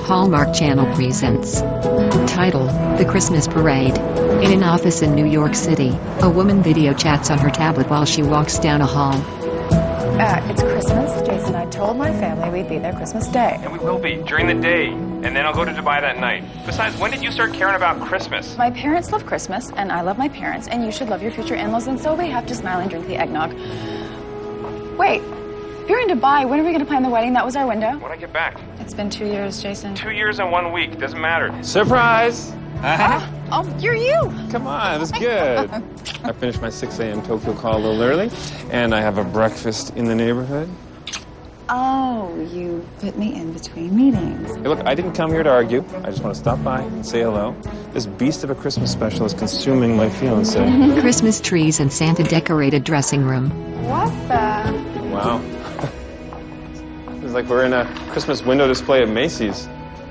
Hallmark Channel presents. Title: The Christmas Parade. In an office in New York City, a woman video chats on her tablet while she walks down a hall. It's Christmas, Jason. I told my family we'd be there Christmas Day. And we will be, during the day. And then I'll go to Dubai that night. Besides, when did you start caring about Christmas? My parents love Christmas, and I love my parents, and you should love your future in-laws, and so we have to smile and drink the eggnog. Wait, if you're in Dubai, when are we going to plan the wedding? That was our window. When I get back. It's been 2 years, Jason. 2 years and 1 week. Doesn't matter. Surprise! Oh, you're you! Come on, that's good. I finished my 6 a.m. Tokyo call a little early, and I have a breakfast in the neighborhood. Oh, you fit me in between meetings. Hey, look, I didn't come here to argue. I just want to stop by and say hello. This beast of a Christmas special is consuming my fiancé. Christmas trees and Santa-decorated dressing room. What the? Wow. It's like we're in a Christmas window display at Macy's.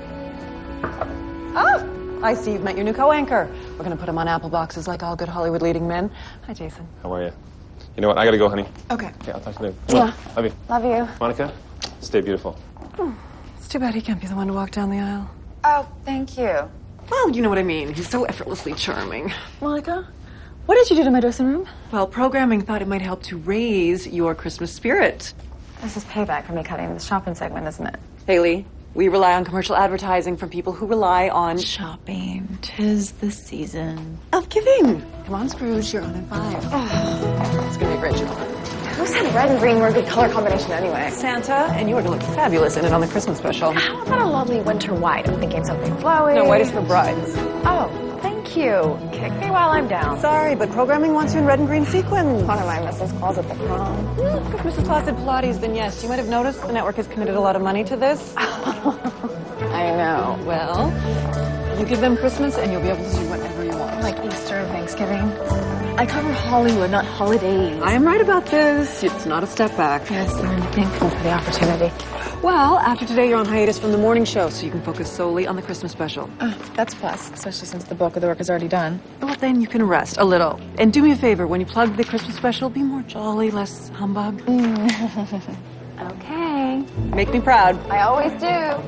Oh, I see you've met your new co-anchor. We're going to put him on apple boxes like all good Hollywood leading men. Hi, Jason. How are you? You know what? I gotta go, honey. Okay. Okay, I'll talk to you later. Yeah. Love you. Love you. Monica, stay beautiful. It's too bad he can't be the one to walk down the aisle. Oh, thank you. Well, you know what I mean. He's so effortlessly charming. Monica, what did you do to my dressing room? Well, programming thought it might help to raise your Christmas spirit. This is payback for me cutting the shopping segment, isn't it? Haley, we rely on commercial advertising from people who rely on Shopping. 'Tis the season. of giving. Come on, Scrooge, you're on at 5. It's going to be a great show. Who said red and green were a good color combination anyway? Santa, and you are going to look fabulous in it on the Christmas special. How about a lovely winter white? I'm thinking something flowy. No, white is for brides. Oh, thank you. Kick me while I'm down. Sorry, but programming wants you in red and green sequins. One of my Mrs. Claus at the prom. If Mrs. Claus did Pilates, then yes. You might have noticed the network has committed a lot of money to this. I know. Well, you give them Christmas and you'll be able to do whatever you want. Like Easter or Thanksgiving. I cover Hollywood, not holidays. I am right about this. It's not a step back. Yes, I'm thankful for the opportunity. Well, after today, you're on hiatus from the morning show, so you can focus solely on the Christmas special. That's plus, especially since the bulk of the work is already done. Well, then you can rest a little. And do me a favor, when you plug the Christmas special, be more jolly, less humbug. Okay. Make me proud. I always do.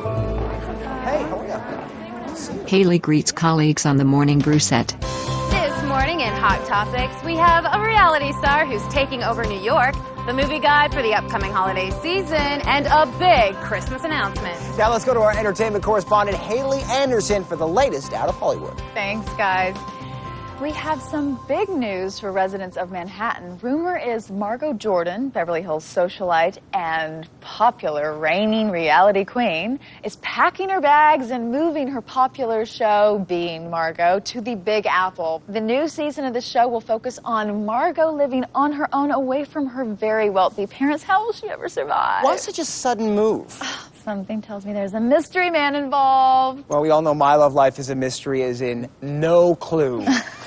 Haley greets colleagues on the morning brew set. This morning in Hot Topics, we have a reality star who's taking over New York, the movie guide for the upcoming holiday season, and a big Christmas announcement. Now let's go to our entertainment correspondent, Haley Anderson, for the latest out of Hollywood. Thanks, guys. We have some big news for residents of Manhattan. Rumor is Margot Jordan, Beverly Hills socialite and popular reigning reality queen, is packing her bags and moving her popular show, Being Margot, to the Big Apple. The new season of the show will focus on Margot living on her own away from her very wealthy parents. How will she ever survive? Why such a sudden move? Something tells me there's a mystery man involved. Well, we all know my love life is a mystery, as in no clue.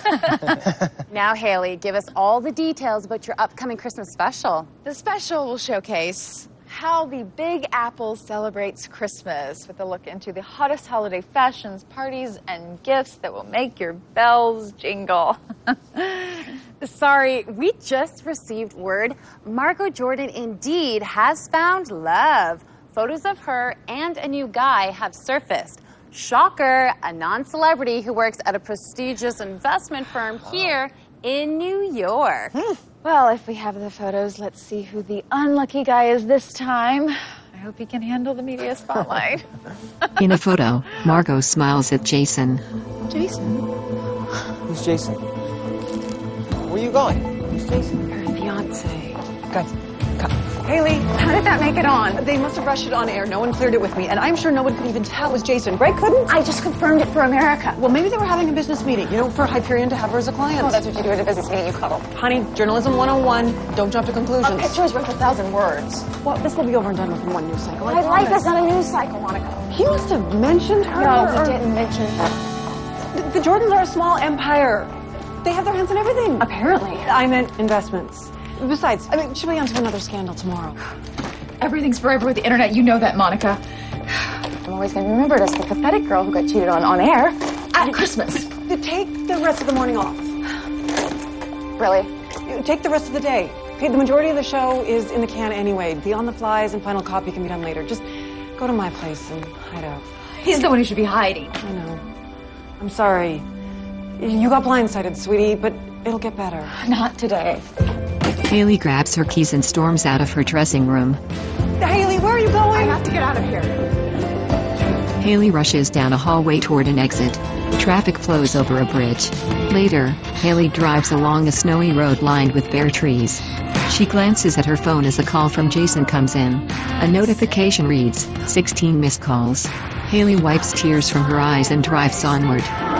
Now, Haley, give us all the details about your upcoming Christmas special. The special will showcase how the Big Apple celebrates Christmas with a look into the hottest holiday fashions, parties, and gifts that will make your bells jingle. Sorry, we just received word Margot Jordan indeed has found love. Photos of her and a new guy have surfaced. Shocker, a non-celebrity who works at a prestigious investment firm here in New York. Well, if we have the photos, let's see who the unlucky guy is this time. I hope he can handle the media spotlight. In a photo, Margot smiles at Jason. Jason? Who's Jason? Where are you going? Who's Jason? Her fiance. Guys, Haley, How did that make it on? they must have rushed it on air. No one cleared it with me, and I'm sure no one could even tell it was Jason. Greg couldn't? I just confirmed it for America. Well, maybe they were having a business meeting. You know, for Hyperion to have her as a client. Oh, that's what you do at a business meeting, you cuddle. Honey, journalism 101. Don't jump to conclusions. A picture is worth 1,000 words. Well, this will be over and done with in one news cycle. My life is not a news cycle, Monica. He must have mentioned her. No, or- he didn't mention her. The Jordans are a small empire. They have their hands in everything. Apparently. I meant investments. Besides, I mean, she'll be onto another scandal tomorrow. Everything's forever with the internet. You know that, Monica. I'm always going to be remembered as the pathetic girl who got cheated on air at Christmas. Take the rest of the morning off. Really? Take the rest of the day. Okay, the majority of the show is in the can anyway. The on-the-flies and final copy can be done later. Just Go to my place and hide out. He's the one who should be hiding. I know. I'm sorry. You got blindsided, sweetie, but it'll get better. Not today. Haley grabs her keys and storms out of her dressing room. Haley, where are you going? I have to get out of here. Haley rushes down a hallway toward an exit. Traffic flows over a bridge. Later, Haley drives along a snowy road lined with bare trees. She glances at her phone as a call from Jason comes in. A notification reads, 16 missed calls. Haley wipes tears from her eyes and drives onward.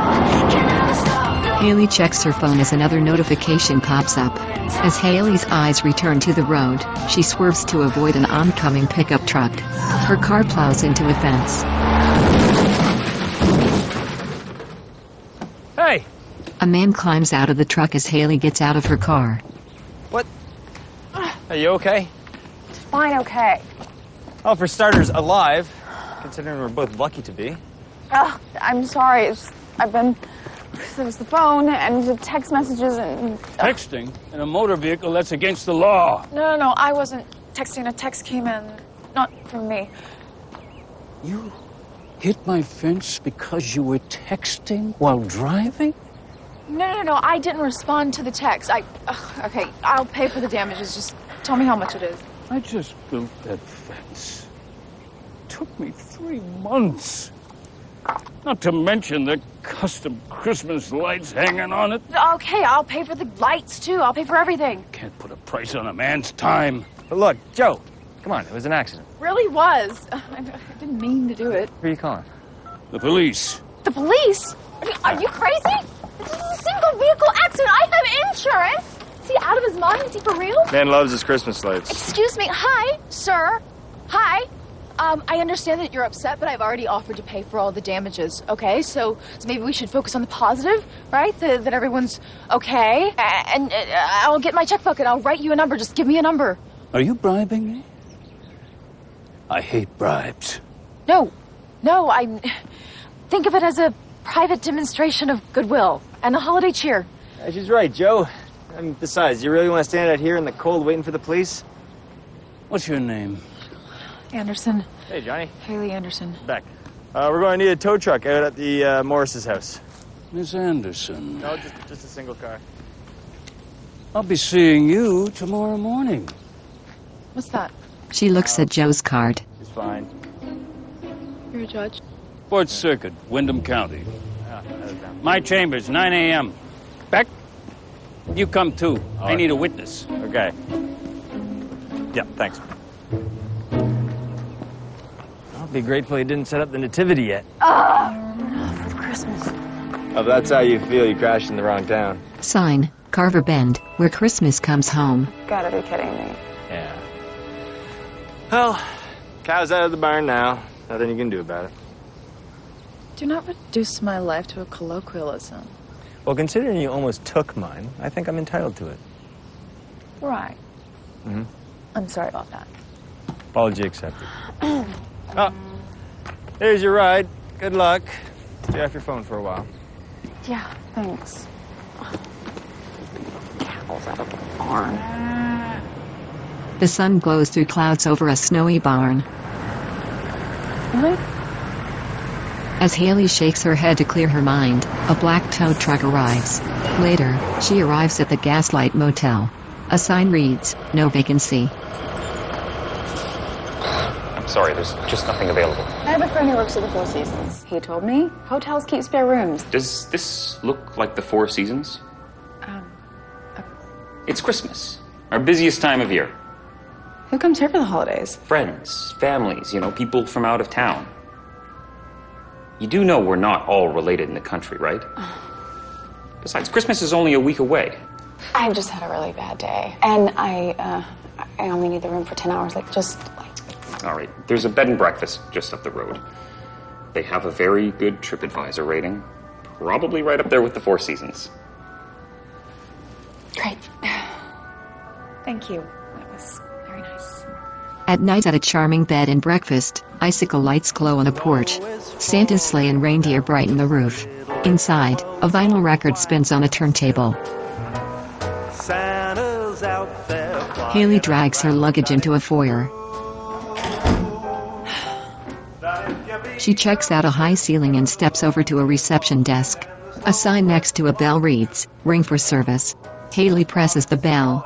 Haley checks her phone as another notification pops up. As Haley's eyes return to the road, she swerves to avoid an oncoming pickup truck. Her car plows into a fence. Hey! A man climbs out of the truck as Haley gets out of her car. What? Are you okay? Fine, okay. Oh, for starters, alive. Considering we're both lucky to be. Ugh, I'm sorry. There was the phone and the text messages and... Texting in a motor vehicle, that's against the law. No, I wasn't texting. A text came in. Not from me. You hit my fence because you were texting while driving? No, I didn't respond to the text. Okay, I'll pay for the damages. Just tell me how much it is. I just built that fence. It took me 3 months. Not to mention the custom Christmas lights hanging on it. Okay, I'll pay for the lights, too. I'll pay for everything. Can't put a price on a man's time. But look, Joe, come on, it was an accident. Really was. I didn't mean to do it. Who are you calling? The police. The police? Are you crazy? This is a single vehicle accident. I have insurance. Is he out of his mind? Is he for real? Man loves his Christmas lights. Excuse me. Hi, sir. Hi. I understand that you're upset, but I've already offered to pay for all the damages, okay? So maybe we should focus on the positive, right? That everyone's okay. And I'll get my checkbook and I'll write you a number. Just give me a number. Are you bribing me? I hate bribes. No, I think of it as a private demonstration of goodwill and a holiday cheer. She's right, Joe. Besides, you really want to stand out here in the cold waiting for the police? What's your name? Anderson. Hey, Johnny. Haley Anderson. Back. We're going to need a tow truck out at the Morris's house. Miss Anderson. No, just a single car. I'll be seeing you tomorrow morning. What's that? She looks at Joe's card. She's fine. You're a judge? Fourth Circuit, Windham County. Ah, that was down. My chambers, 9 a.m. Beck, you come too. I need a witness. Okay. Yeah, thanks. I'll be grateful you didn't set up the nativity yet. For Christmas. Oh, if that's how you feel, you crashed in the wrong town. Sign, Carver Bend, where Christmas comes home. Gotta be kidding me. Yeah. Well, cow's out of the barn now. Nothing you can do about it. Do not reduce my life to a colloquialism. Well, considering you almost took mine, I think I'm entitled to it. Right. Mm-hmm. I'm sorry about that. Apology accepted. Oh, there's your ride. Good luck. Stay off your phone for a while. Yeah, thanks. Cows out of the barn. The sun glows through clouds over a snowy barn. Really? As Haley shakes her head to clear her mind, a black tow truck arrives. Later, she arrives at the Gaslight Motel. A sign reads, "No vacancy." I'm sorry, there's just nothing available. I have a friend who works at the Four Seasons. He told me hotels keep spare rooms. Does this look like the Four Seasons? It's Christmas, our busiest time of year. Who comes here for the holidays? Friends, families, people from out of town. You do know we're not all related in the country, right? Besides, Christmas is only a week away. I've just had a really bad day. And I only need the room for 10 hours. All right, there's a bed and breakfast just up the road. They have a very good TripAdvisor rating. Probably right up there with the Four Seasons. Great. Thank you. That was very nice. At night at a charming bed and breakfast, icicle lights glow on the porch. Santa's sleigh and reindeer brighten the roof. Inside, a vinyl record spins on a turntable. Santa's out there. Haley drags her luggage into a foyer. She checks out a high ceiling and steps over to a reception desk. A sign next to a bell reads, "Ring for service." Haley presses the bell.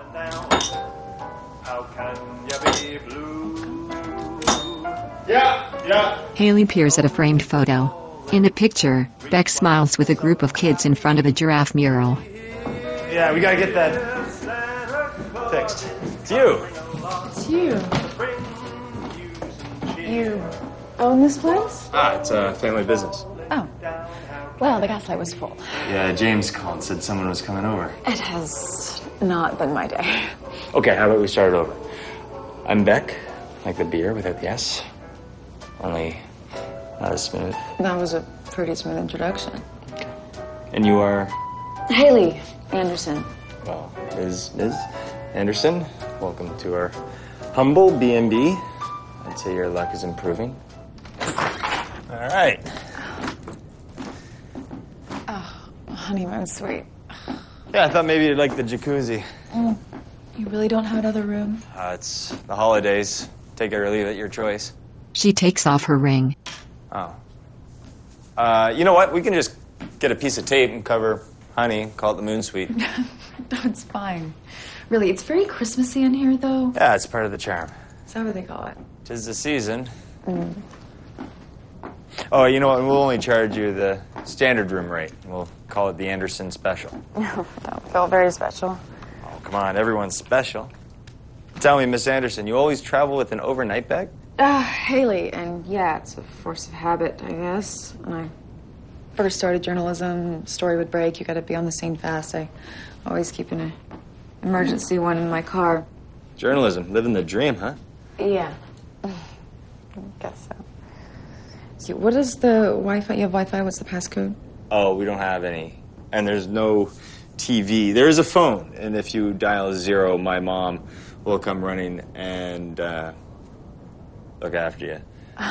Haley peers at a framed photo. In the picture, Beck smiles with a group of kids in front of a giraffe mural. Yeah, we gotta get that fixed. It's you. It's you. You own this place? It's a family business. Oh. Well, the gaslight was full. Yeah, James called and said someone was coming over. It has not been my day. Okay, how about we start it over? I'm Beck, like the beer without the S. Only not as smooth. That was a pretty smooth introduction. And you are? Haley Anderson. Well, Ms. Anderson, welcome to our humble B&B. I'd say your luck is improving. All right. Honeymoon suite. Yeah, I thought maybe you'd like the jacuzzi. You really don't have another room? It's the holidays. Take it or leave it, your choice. She takes off her ring. Oh. You know what? We can just get a piece of tape and cover honey, call it the moon suite. No, it's fine. Really, it's very Christmassy in here, though. Yeah, it's part of the charm. Is that what they call it? 'Tis the season. Oh, you know what? We'll only charge you the standard room rate. We'll call it the Anderson Special. Don't feel very special. Oh, come on. Everyone's special. Tell me, Miss Anderson, you always travel with an overnight bag? Haley, and yeah, it's a force of habit, I guess. When I first started journalism, story would break, you gotta be on the scene fast. I always keep an emergency one in my car. Journalism, living the dream, huh? Yeah. I guess so. So what is the Wi-Fi? You have Wi-Fi? What's the passcode? Oh, we don't have any. And there's no TV. There is a phone, and if you dial 0, my mom will come running and look after you.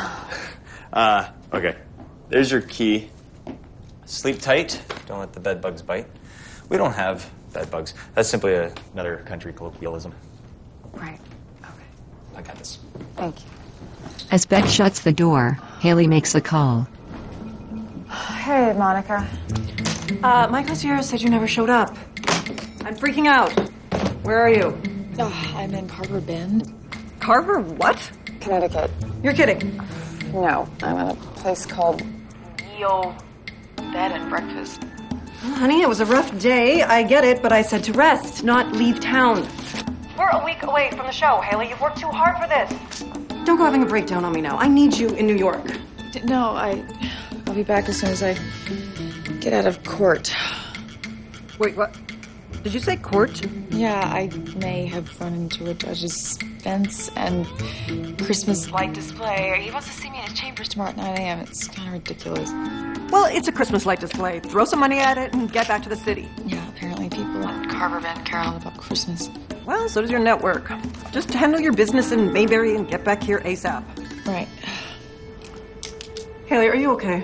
Okay. There's your key. Sleep tight. Don't let the bed bugs bite. We don't have bed bugs. That's simply another country colloquialism. Right. I got this. Thank you. As Beck shuts the door, Haley makes a call. Hey, Monica. My concierge said you never showed up. I'm freaking out. Where are you? I'm in Carver Bend, Carver what? Connecticut. You're kidding. No, I'm at a place called Yo Bed and Breakfast. Well, honey, it was a rough day. I get it, but I said to rest, not leave town. We're a week away from the show, Haley. You've worked too hard for this. Don't go having a breakdown on me now. I need you in New York. No, I'll be back as soon as I get out of court. Wait, what? Did you say court? Yeah, I may have run into a judge's fence and Christmas light display. He wants to see me in his chambers tomorrow at 9 a.m. It's kind of ridiculous. Well, it's a Christmas light display. Throw some money at it and get back to the city. Yeah, apparently people in Carver Bend care all about Christmas. Well, so does your network. Just handle your business in Mayberry and get back here ASAP. Right. Haley, are you okay?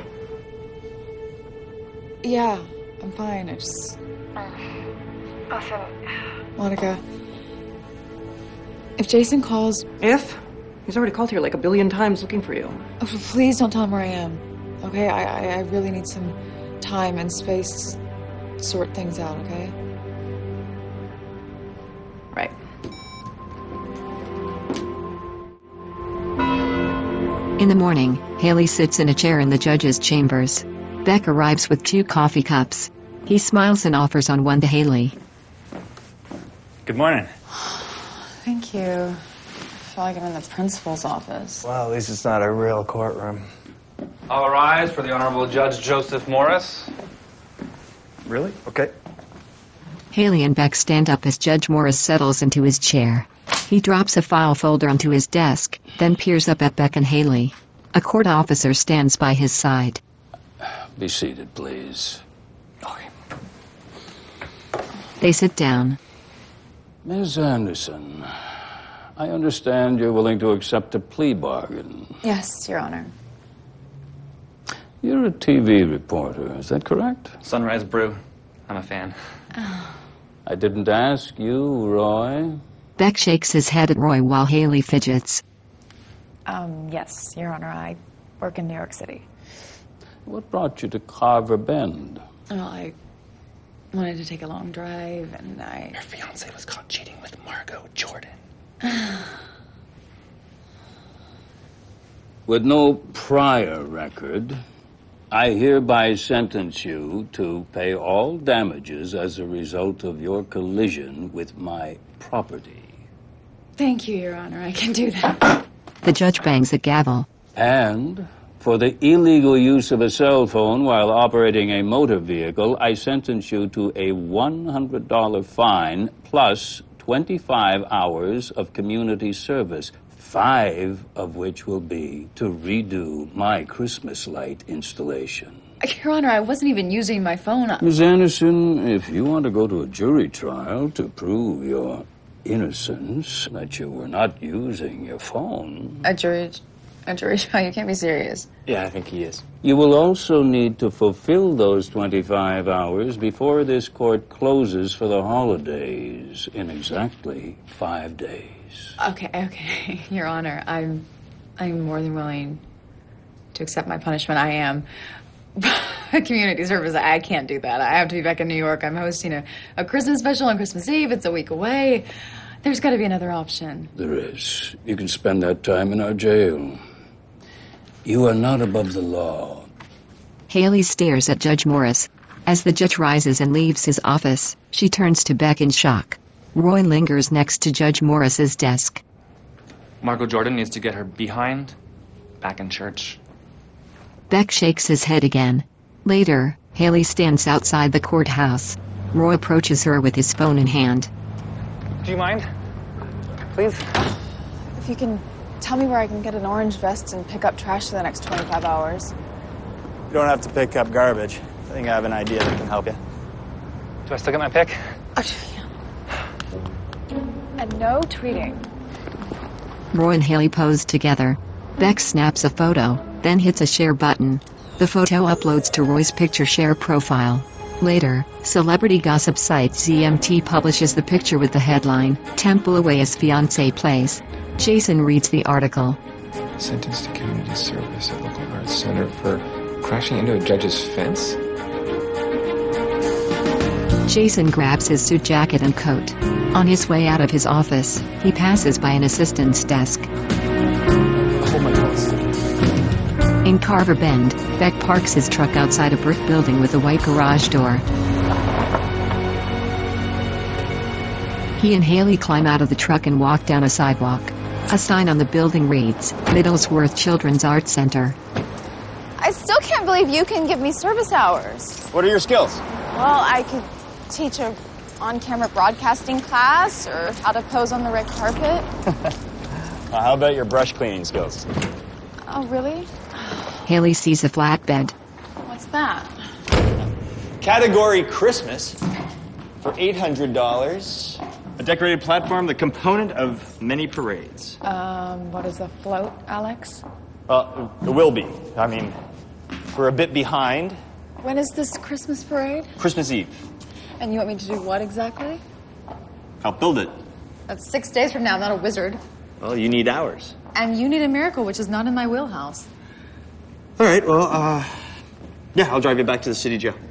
Yeah, I'm fine. I just... Listen. Monica, if Jason calls... If? He's already called here like 1 billion times looking for you. Oh, please don't tell him where I am. Okay? I really need some time and space to sort things out, okay? Right. In the morning, Haley sits in a chair in the judge's chambers. Beck arrives with 2 coffee cups. He smiles and offers on one to Haley. Good morning. Thank you. I feel like I'm in the principal's office. Well, at least it's not a real courtroom. All rise for the Honorable Judge Joseph Morris. Really? Okay. Haley and Beck stand up as Judge Morris settles into his chair. He drops a file folder onto his desk, then peers up at Beck and Haley. A court officer stands by his side. Be seated, please. Okay. They sit down. Ms. Anderson, I understand you're willing to accept a plea bargain. Yes, Your Honor. You're a TV reporter, is that correct? Sunrise Brew. I'm a fan. I didn't ask you, Roy. Beck shakes his head at Roy while Haley fidgets. Yes, Your Honor, I work in New York City. What brought you to Carver Bend? Well, I wanted to take a long drive, and Her fiance was caught cheating with Margot Jordan. With no prior record, I hereby sentence you to pay all damages as a result of your collision with my property. Thank you, Your Honor. I can do that. The judge bangs a gavel. And for the illegal use of a cell phone while operating a motor vehicle, I sentence you to a $100 fine plus 25 hours of community service, 5 of which will be to redo my Christmas light installation. Your Honor, I wasn't even using my phone. Ms. Anderson, if you want to go to a jury trial to prove your innocence, that you were not using your phone... A jury trial? You can't be serious. Yeah, I think he is. You will also need to fulfill those 25 hours before this court closes for the holidays in exactly 5 days. Okay, Your Honor, I'm more than willing to accept my punishment. I am. Community service, I can't do that. I have to be back in New York. I'm hosting a Christmas special on Christmas Eve. It's a week away. There's got to be another option. There is. You can spend that time in our jail. You are not above the law. Haley stares at Judge Morris. As the judge rises and leaves his office, she turns to Beck in shock. Roy lingers next to Judge Morris's desk. Margot Jordan needs to get her behind back in church. Beck shakes his head again. Later, Haley stands outside the courthouse. Roy approaches her with his phone in hand. Do you mind? Please? If you can tell me where I can get an orange vest and pick up trash for the next 25 hours. You don't have to pick up garbage. I think I have an idea that can help you. Do I still get my pick? And no tweeting. Roy and Haley pose together. Beck snaps a photo, then hits a share button. The photo uploads to Roy's picture share profile. Later, celebrity gossip site ZMT publishes the picture with the headline, "Temple away as fiancé plays." Jason reads the article. Sentenced to community service at local arts center for crashing into a judge's fence? Jason grabs his suit jacket and coat. On his way out of his office, he passes by an assistant's desk. Hold my clothes. In Carver Bend, Beck parks his truck outside a brick building with a white garage door. He and Haley climb out of the truck and walk down a sidewalk. A sign on the building reads, Middlesworth Children's Art Center. I still can't believe you can give me service hours. What are your skills? Well, I could teach a on-camera broadcasting class or how to pose on the red carpet. How about your brush cleaning skills? Oh, really? Haley sees a flatbed. What's that? Category Christmas for $800. A decorated platform, the component of many parades. What is a float, Alex? Well, it will be. I mean, we're a bit behind. When is this Christmas parade? Christmas Eve. And you want me to do what exactly? Help build it. That's 6 days from now. I'm not a wizard. Well, you need hours. And you need a miracle, which is not in my wheelhouse. All right, well, yeah, I'll drive you back to the city jail.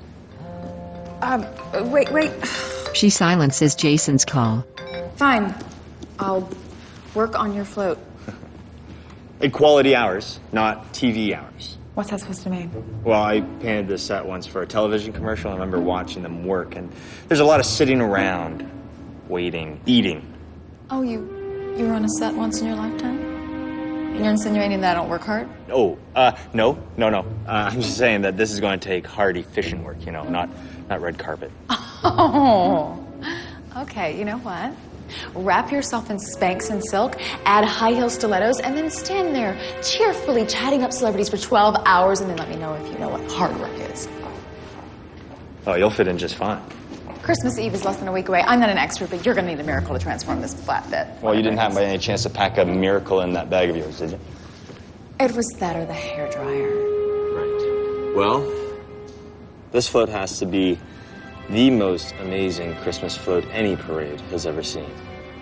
Wait. She silences Jason's call. Fine. I'll work on your float. Quality hours, not TV hours. What's that supposed to mean? Well, I painted this set once for a television commercial. I remember watching them work, and there's a lot of sitting around, waiting, eating. Oh, you were on a set once in your lifetime? And you're insinuating that I don't work hard? Oh, no. I'm just saying that this is going to take hard, efficient work, you know, not red carpet. Oh, okay, you know what? Wrap yourself in Spanx and silk, add high heel stilettos, and then stand there cheerfully chatting up celebrities for 12 hours, and then let me know if you know what hard work is. Oh, you'll fit in just fine. Christmas Eve is less than a week away. I'm not an expert, but you're going to need a miracle to transform this flatbed. Well, you didn't have by any chance to pack a miracle in that bag of yours, did you? It was that or the hairdryer. Right. Well, this float has to be the most amazing Christmas float any parade has ever seen.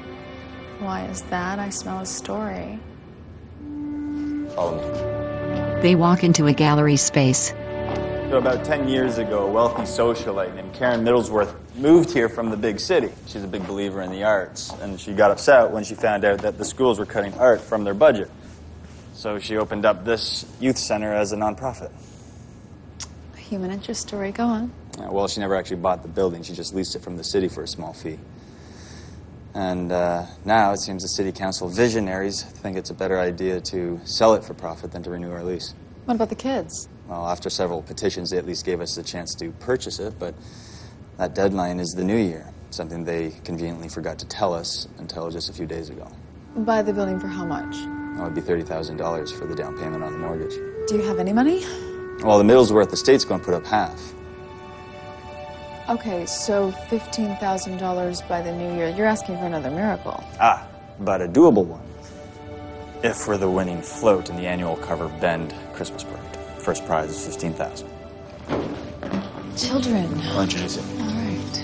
Why is that? I smell a story. Follow me. They walk into a gallery space. So about 10 years ago, a wealthy socialite named Karen Middlesworth moved here from the big city. She's a big believer in the arts, and she got upset when she found out that the schools were cutting art from their budget. So she opened up this youth center as a nonprofit. A human interest story, go on. Well, she never actually bought the building. She just leased it from the city for a small fee. And now it seems the city council visionaries think it's a better idea to sell it for profit than to renew our lease. What about the kids? Well, after several petitions, they at least gave us the chance to purchase it, but that deadline is the new year, something they conveniently forgot to tell us until just a few days ago. Buy the building for how much? Well, it'd be $30,000 for the down payment on the mortgage. Do you have any money? Well, the Middlesworth estate's going to put up half. Okay, so $15,000 by the new year. You're asking for another miracle. But a doable one. If we're the winning float in the annual Carver Bend Christmas parade. First prize is $15,000. Children. I'll introduce you. All right.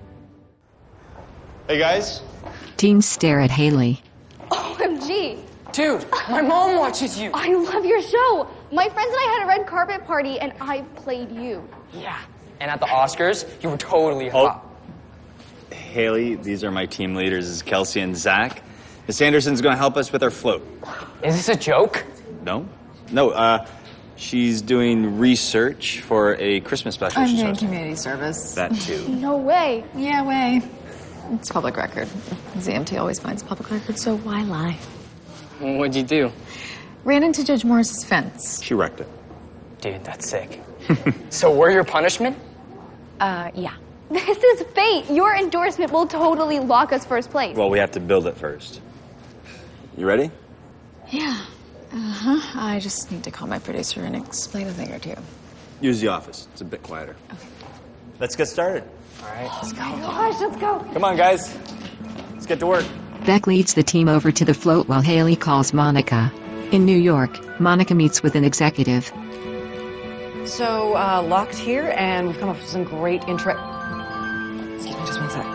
Hey, guys. Teens stare at Haley. OMG. Dude, my mom watches you. I love your show. My friends and I had a red carpet party, and I played you. Yeah. And at the Oscars, you were totally hot. Haley, these are my team leaders. This is Kelsey and Zach. Miss Anderson's going to help us with our float. Is this a joke? No, she's doing research for a Christmas special. I'm doing community service. That too. No way. Yeah, way. It's public record. ZMT always finds public record, so why lie? What'd you do? Ran into Judge Morris's fence. She wrecked it. Dude, that's sick. So we're your punishment? Yeah. This is fate. Your endorsement will totally lock us first place. Well, we have to build it first. You ready? Yeah. I just need to call my producer and explain a thing or two. Use the office. It's a bit quieter. Okay. Let's get started. All right. Oh my gosh, let's go. Come on, guys. Let's get to work. Beck leads the team over to the float while Haley calls Monica. In New York, Monica meets with an executive. So, locked here, and we've come up with some great Excuse me, just one sec.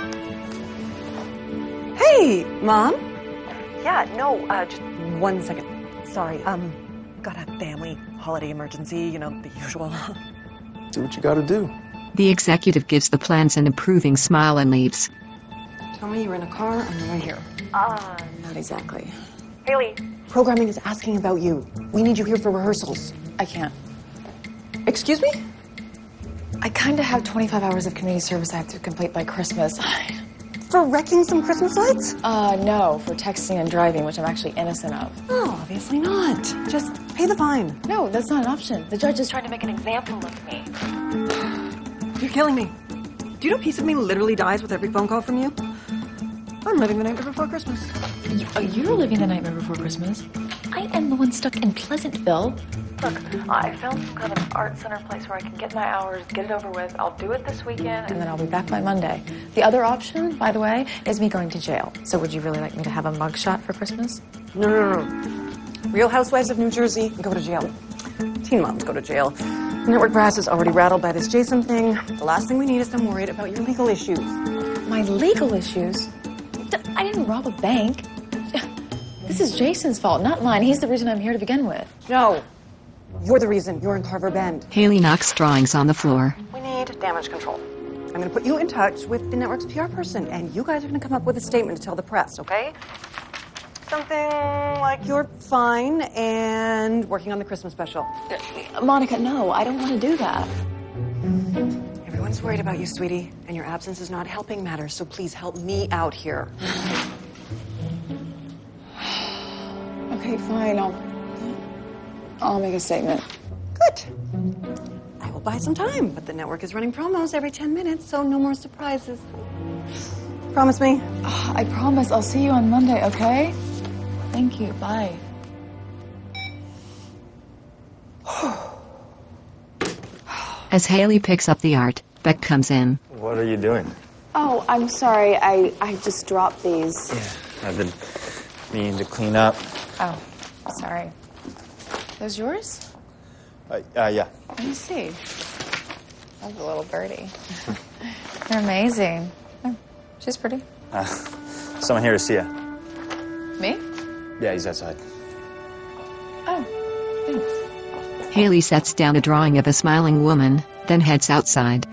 Hey, Mom? Yeah, no, just 1 second. Sorry, got a family holiday emergency, you know, the usual. Do what you gotta do. The executive gives the plans an approving smile and leaves. Tell me you're in a car on the way here. Not exactly. Haley. Programming is asking about you. We need you here for rehearsals. I can't. Excuse me? I kind of have 25 hours of community service I have to complete by Christmas. For wrecking some Christmas lights? No, for texting and driving, which I'm actually innocent of. Oh, obviously not. Just pay the fine. No, that's not an option. The judge is trying to make an example of me. You're killing me. Do you know a piece of me literally dies with every phone call from you? I'm living the nightmare before Christmas. You're living the nightmare before Christmas? I am the one stuck in Pleasantville. Look, I found some kind of art center place where I can get my hours, get it over with. I'll do it this weekend. And then I'll be back by Monday. The other option, by the way, is me going to jail. So would you really like me to have a mugshot for Christmas? No. Real Housewives of New Jersey go to jail. Teen moms go to jail. Network brass is already rattled by this Jason thing. The last thing we need is them worried about your legal issues. My legal issues? I didn't rob a bank. This is Jason's fault, not mine. He's the reason I'm here to begin with. No. You're the reason you're in Carver Bend. Haley knocks drawings on the floor. We need damage control. I'm going to put you in touch with the network's PR person, and you guys are going to come up with a statement to tell the press, okay? Something like you're fine and working on the Christmas special. Monica, no, I don't want to do that. Everyone's worried about you, sweetie, and your absence is not helping matters, so please help me out here. Okay, fine, I'll make a statement. Good. I will buy some time, but the network is running promos every 10 minutes, so no more surprises. Promise me? I promise. I'll see you on Monday, okay? Thank you. Bye. As Haley picks up the art, Beck comes in. What are you doing? Oh, I'm sorry. I just dropped these. Yeah, I've been meaning to clean up. Oh, sorry. Those yours? Yeah. Let me see. That's a little birdie. They're amazing. Oh, she's pretty. Someone here to see you. Me? Yeah, he's outside. Oh, thanks. Haley sets down a drawing of a smiling woman, then heads outside.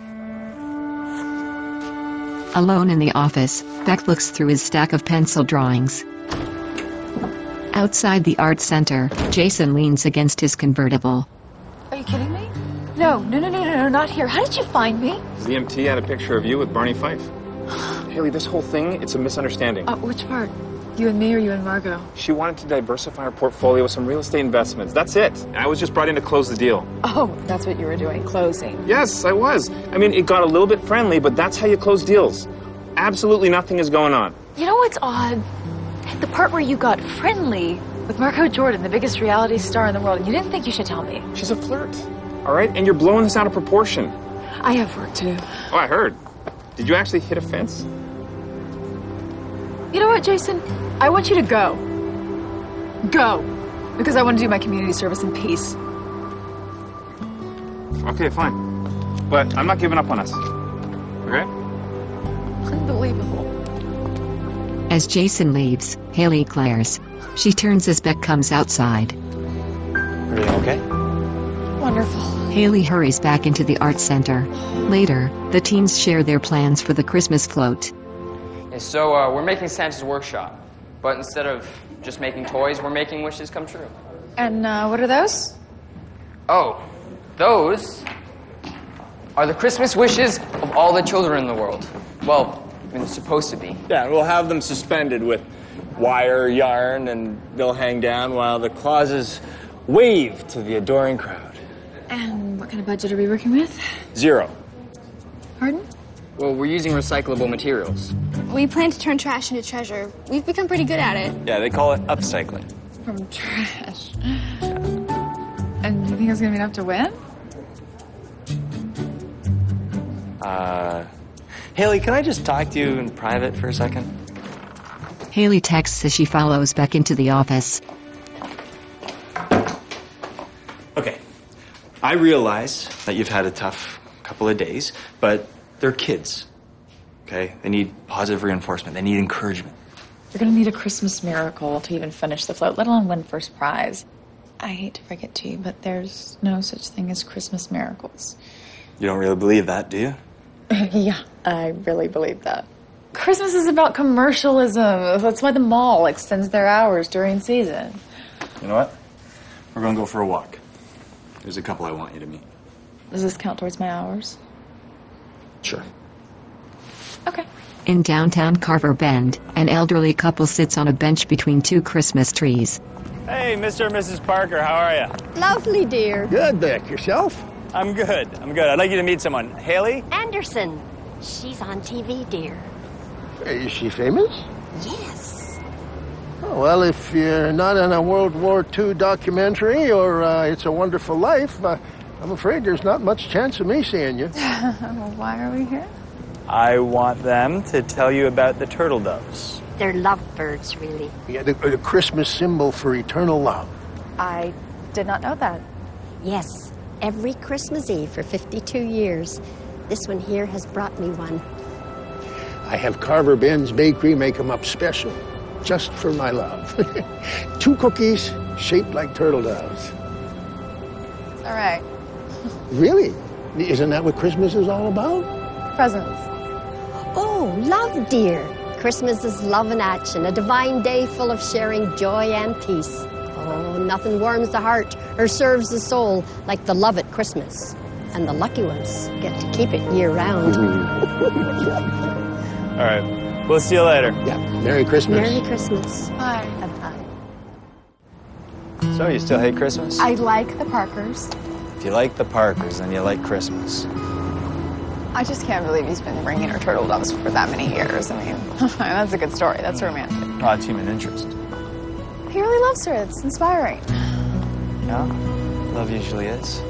Alone in the office, Beck looks through his stack of pencil drawings. Outside the art center, Jason leans against his convertible. Are you kidding me? No, not here. How did you find me? The EMT had a picture of you with Barney Fife. Haley, this whole thing, it's a misunderstanding. Which part? You and me or you and Margot? She wanted to diversify her portfolio with some real estate investments. That's it. I was just brought in to close the deal. Oh, that's what you were doing, closing. Yes, I was. I mean, it got a little bit friendly, but that's how you close deals. Absolutely nothing is going on. You know what's odd? The part where you got friendly with Margot Jordan, the biggest reality star in the world. You didn't think you should tell me. She's a flirt, all right? And you're blowing this out of proportion. I have work to do. Oh, I heard. Did you actually hit a fence? You know what, Jason? I want you to go. Go. Because I want to do my community service in peace. Okay, fine. But I'm not giving up on us. Okay? Unbelievable. As Jason leaves, Haley glares. She turns as Beck comes outside. Everything okay? Wonderful. Haley hurries back into the art center. Later, the teens share their plans for the Christmas float. So we're making Santa's workshop, but instead of just making toys, we're making wishes come true. And what are those? Oh, those are the Christmas wishes of all the children in the world. Well, I mean, they're supposed to be. Yeah, we'll have them suspended with wire, yarn, and they'll hang down while the clauses wave to the adoring crowd. And what kind of budget are we working with? 0. Pardon? Well, we're using recyclable materials. We plan to turn trash into treasure. We've become pretty good at it. Yeah, they call it upcycling. From trash. And do you think it's gonna be enough to win? Haley, can I just talk to you in private for a second? Haley texts as she follows Beck into the office. Okay. I realize that you've had a tough couple of days, but they're kids. Okay? They need positive reinforcement. They need encouragement. You're gonna need a Christmas miracle to even finish the float, let alone win first prize. I hate to break it to you, but there's no such thing as Christmas miracles. You don't really believe that, do you? Yeah, I really believe that. Christmas is about commercialism. That's why the mall extends their hours during season. You know what? We're gonna go for a walk. There's a couple I want you to meet. Does this count towards my hours? Sure. Okay. In downtown Carver Bend, an elderly couple sits on a bench between two Christmas trees. Hey, Mr. and Mrs. Parker, how are you? Lovely, dear. Good, Beck. Yourself? I'm good. I'd like you to meet someone. Haley? Anderson. She's on TV, dear. Is she famous? Yes. Oh, well, if you're not in a World War II documentary or It's a Wonderful Life, I'm afraid there's not much chance of me seeing you. Well, why are we here? I want them to tell you about the turtle doves. They're lovebirds, really. Yeah, the Christmas symbol for eternal love. I did not know that. Yes. Every Christmas Eve for 52 years. This one here has brought me one. I have Carver Bend's Bakery make them up special, just for my love. 2 cookies shaped like turtle doves. All right. Really? Isn't that what Christmas is all about? Presents. Oh, love, dear. Christmas is love in action, a divine day full of sharing joy and peace. Oh, nothing warms the heart or serves the soul like the love at Christmas. And the lucky ones get to keep it year-round. All right. We'll see you later. Yeah. Merry Christmas. Merry Christmas. Bye. Bye-bye. So, you still hate Christmas? I like the Parkers. If you like the Parkers, then you like Christmas. I just can't believe he's been bringing her turtle doves for that many years. I mean, that's a good story. That's romantic. Oh, it's human interest. He really loves her. It's inspiring. Yeah, love usually is.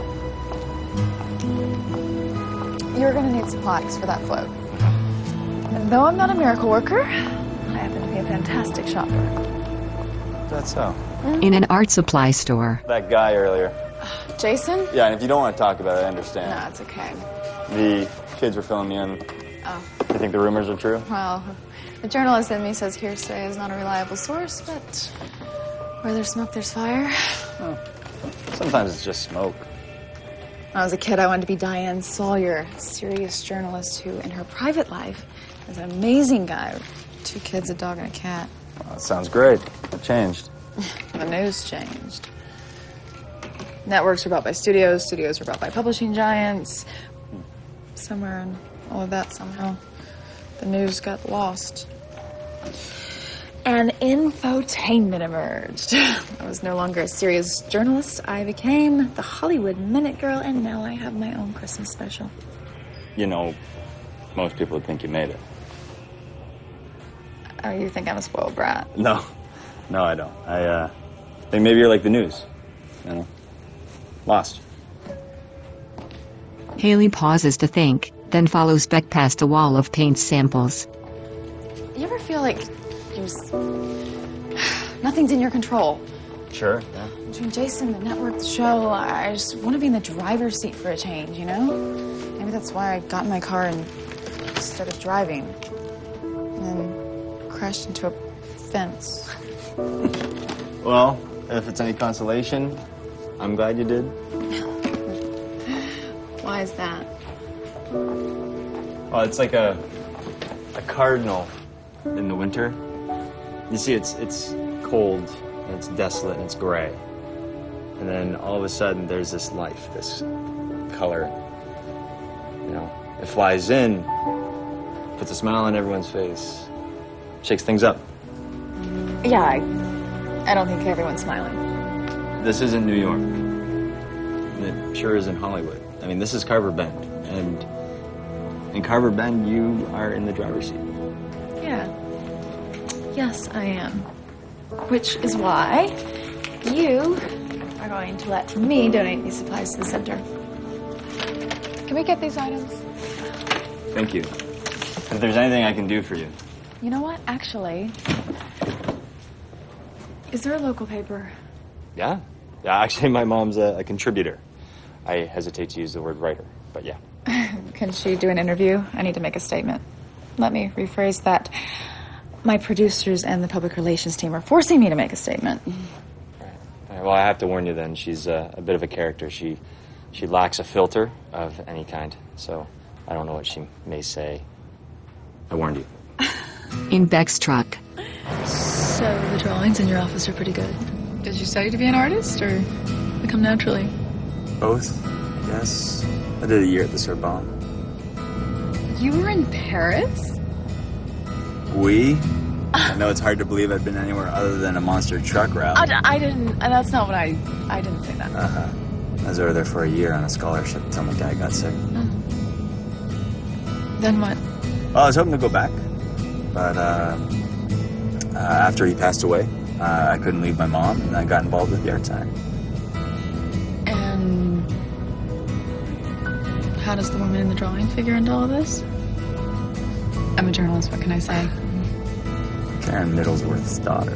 You're gonna need supplies for that float. And though I'm not a miracle worker, I happen to be a fantastic shopper. That's so. In an art supply store. That guy earlier. Jason? Yeah, and if you don't want to talk about it, I understand. No, it's okay. The kids were filling me in. Oh. You think the rumors are true? Well, the journalist in me says hearsay is not a reliable source, but where there's smoke, there's fire. Oh. Sometimes it's just smoke. When I was a kid, I wanted to be Diane Sawyer, a serious journalist who, in her private life, is an amazing guy with 2 kids, a dog, and a cat. Well, that sounds great. What changed? The news changed. Networks were bought by studios, studios were bought by publishing giants. Somewhere in all of that, somehow, the news got lost. And infotainment emerged. I was no longer a serious journalist. I became the Hollywood Minute Girl, and now I have my own Christmas special. You know, most people would think you made it. Oh, you think I'm a spoiled brat? No, I don't. I think maybe you're like the news. You know, lost. Haley pauses to think, then follows Beck past a wall of paint samples. You ever feel like nothing's in your control? Sure, yeah. Between Jason, the network, the show, I just want to be in the driver's seat for a change, you know? Maybe that's why I got in my car and started driving. And then crashed into a fence. Well, if it's any consolation, I'm glad you did. Why is that? Well, it's like a cardinal in the winter. You see, it's cold, and it's desolate, and it's gray. And then all of a sudden, there's this life, this color. You know, it flies in, puts a smile on everyone's face, shakes things up. Yeah, I don't think everyone's smiling. This isn't New York. And it sure isn't Hollywood. I mean, this is Carver Bend. And in Carver Bend, you are in the driver's seat. Yeah. Yes, I am. Which is why you are going to let me donate these supplies to the center. Can we get these items? Thank you. If there's anything I can do for you. You know what? Actually, is there a local paper? Yeah. Yeah, actually, my mom's a contributor. I hesitate to use the word writer, but yeah. Can she do an interview? I need to make a statement. Let me rephrase that. My producers and the public relations team are forcing me to make a statement. Right, well, I have to warn you then. She's a bit of a character. She lacks a filter of any kind, so I don't know what she may say. I warned you. In Beck's truck. So the drawings in your office are pretty good. Did you study to be an artist, or they come naturally? Both, yes. I did a year at the Sorbonne. You were in Paris? I know it's hard to believe I've been anywhere other than a monster truck route. I didn't. That's not what I didn't say that. I was over there for a year on a scholarship until my dad got sick. Then what? Well, I was hoping to go back, but after he passed away, I couldn't leave my mom, and I got involved with the Art Center. And how does the woman in the drawing figure into all of this? I'm a journalist, what can I say? Karen Middlesworth's daughter.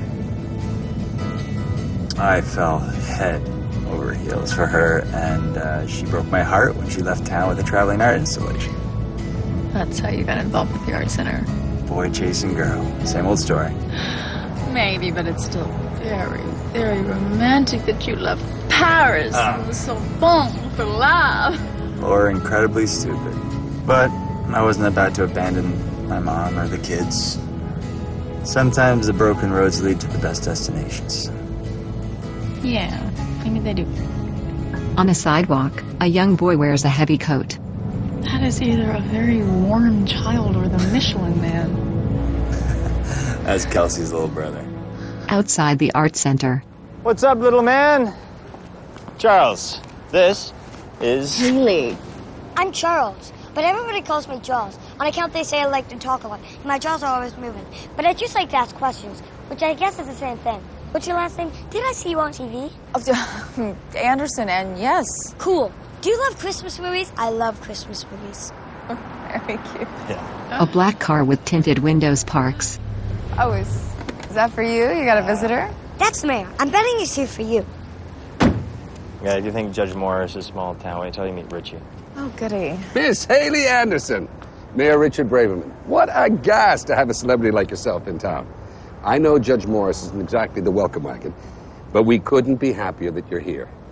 I fell head over heels for her, and she broke my heart when she left town with a traveling art installation. That's how you got involved with the Art Center. Boy chasing girl. Same old story. Maybe, but it's still very, very romantic that you left Paris and the Sorbonne for love. Or incredibly stupid. But I wasn't about to abandon my mom or the kids. Sometimes the broken roads lead to the best destinations. Yeah, maybe they do. On a sidewalk, a young boy wears a heavy coat. That is either a very warm child or the Michelin Man. That's Kelsey's little brother. Outside the art center. What's up, little man? Charles, this is... Haley. I'm Charles, but everybody calls me Jaws. On account they say I like to talk a lot, and my jaws are always moving. But I just like to ask questions, which I guess is the same thing. What's your last name? Did I see you on TV? Anderson, and yes. Cool. Do you love Christmas movies? I love Christmas movies. Very cute. Yeah. A black car with tinted windows parks. Oh, is that for you? You got a visitor? That's the mayor. I'm betting he's here for you. Yeah, do you think Judge Morris is small town? Wait till you meet Richie. Oh, goody. Miss Haley Anderson, Mayor Richard Braverman. What a gas to have a celebrity like yourself in town. I know Judge Morris isn't exactly the welcome wagon, but we couldn't be happier that you're here.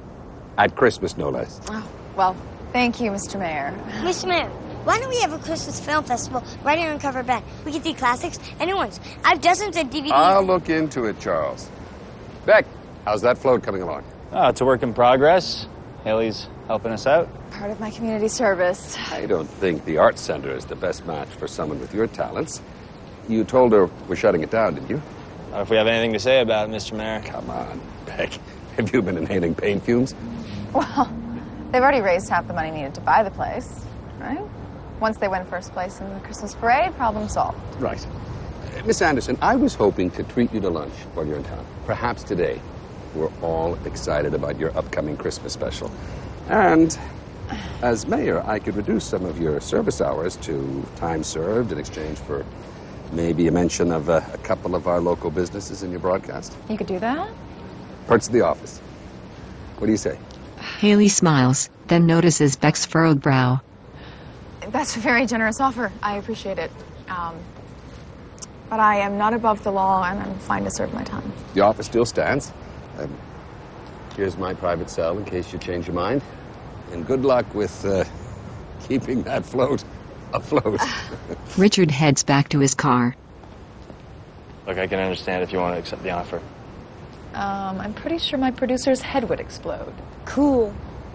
At Christmas, no less. Oh, well, thank you, Mr. Mayor. Mr. Mayor, why don't we have a Christmas film festival right here in Cover Bend? We can see classics and new ones. I have dozens of DVDs. I'll look into it, Charles. Beck, how's that float coming along? Oh, it's a work in progress. Haley's helping us out. Part of my community service. I don't think the Arts Center is the best match for someone with your talents. You told her we're shutting it down, didn't you? If we have anything to say about it, Mr. Mayor. Come on, Beck. Have you been inhaling paint fumes? Well, they've already raised half the money needed to buy the place, right? Once they win first place in the Christmas parade, problem solved. Right. Miss Anderson, I was hoping to treat you to lunch while you're in town. Perhaps today. We're all excited about your upcoming Christmas special. And as mayor, I could reduce some of your service hours to time served in exchange for maybe a mention of a couple of our local businesses in your broadcast. You could do that? Parts of the office. What do you say? Haley smiles, then notices Beck's furrowed brow. That's a very generous offer. I appreciate it. But I am not above the law, and I'm fine to serve my time. The offer still stands. Here's my private cell in case you change your mind. And good luck with keeping that float afloat. Richard heads back to his car. Look, I can understand if you want to accept the offer. I'm pretty sure my producer's head would explode. Cool.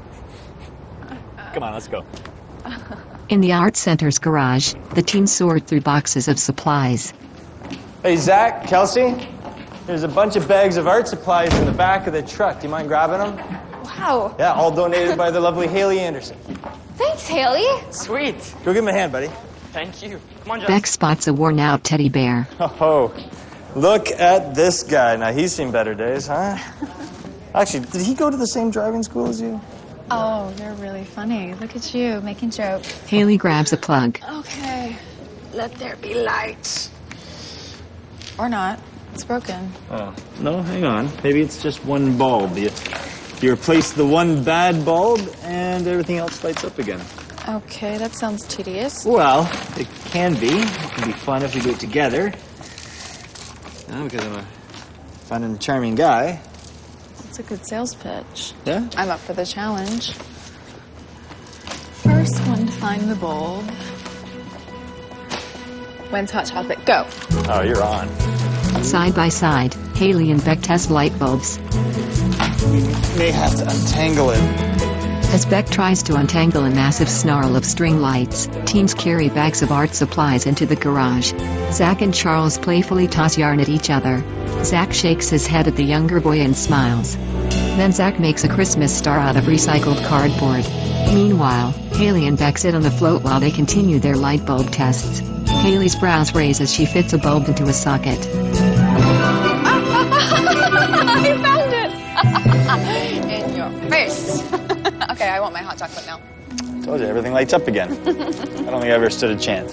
Come on, let's go. In the Art Center's garage, the team sort through boxes of supplies. Hey, Zach, Kelsey, there's a bunch of bags of art supplies in the back of the truck. Do you mind grabbing them? Wow. Yeah, all donated by the lovely Haley Anderson. Thanks, Haley. Sweet. Go give him a hand, buddy. Thank you. Come on, Josh. Beck spots a worn-out teddy bear. Oh, look at this guy. Now, he's seen better days, huh? Actually, did he go to the same driving school as you? Oh, you're really funny. Look at you, making jokes. Haley grabs a plug. Okay. Let there be light. Or not. It's broken. Oh, no, hang on. Maybe it's just one bulb. You replace the one bad bulb, and everything else lights up again. Okay, that sounds tedious. Well, it can be. It can be fun if we do it together. Because I'm a fun and charming guy. That's a good sales pitch. Yeah? I'm up for the challenge. First one to find the bulb. When's Hot Chocolate? Go. Oh, you're on. Side by side, Haley and Beck test light bulbs. We may have to untangle it. As Beck tries to untangle a massive snarl of string lights, teens carry bags of art supplies into the garage. Zach and Charles playfully toss yarn at each other. Zach shakes his head at the younger boy and smiles. Then Zach makes a Christmas star out of recycled cardboard. Meanwhile, Haley and Beck sit on the float while they continue their light bulb tests. Haley's brows raise as she fits a bulb into a socket. I found it! In your face. Okay, I want my hot chocolate now. I told you, everything lights up again. I don't think I ever stood a chance.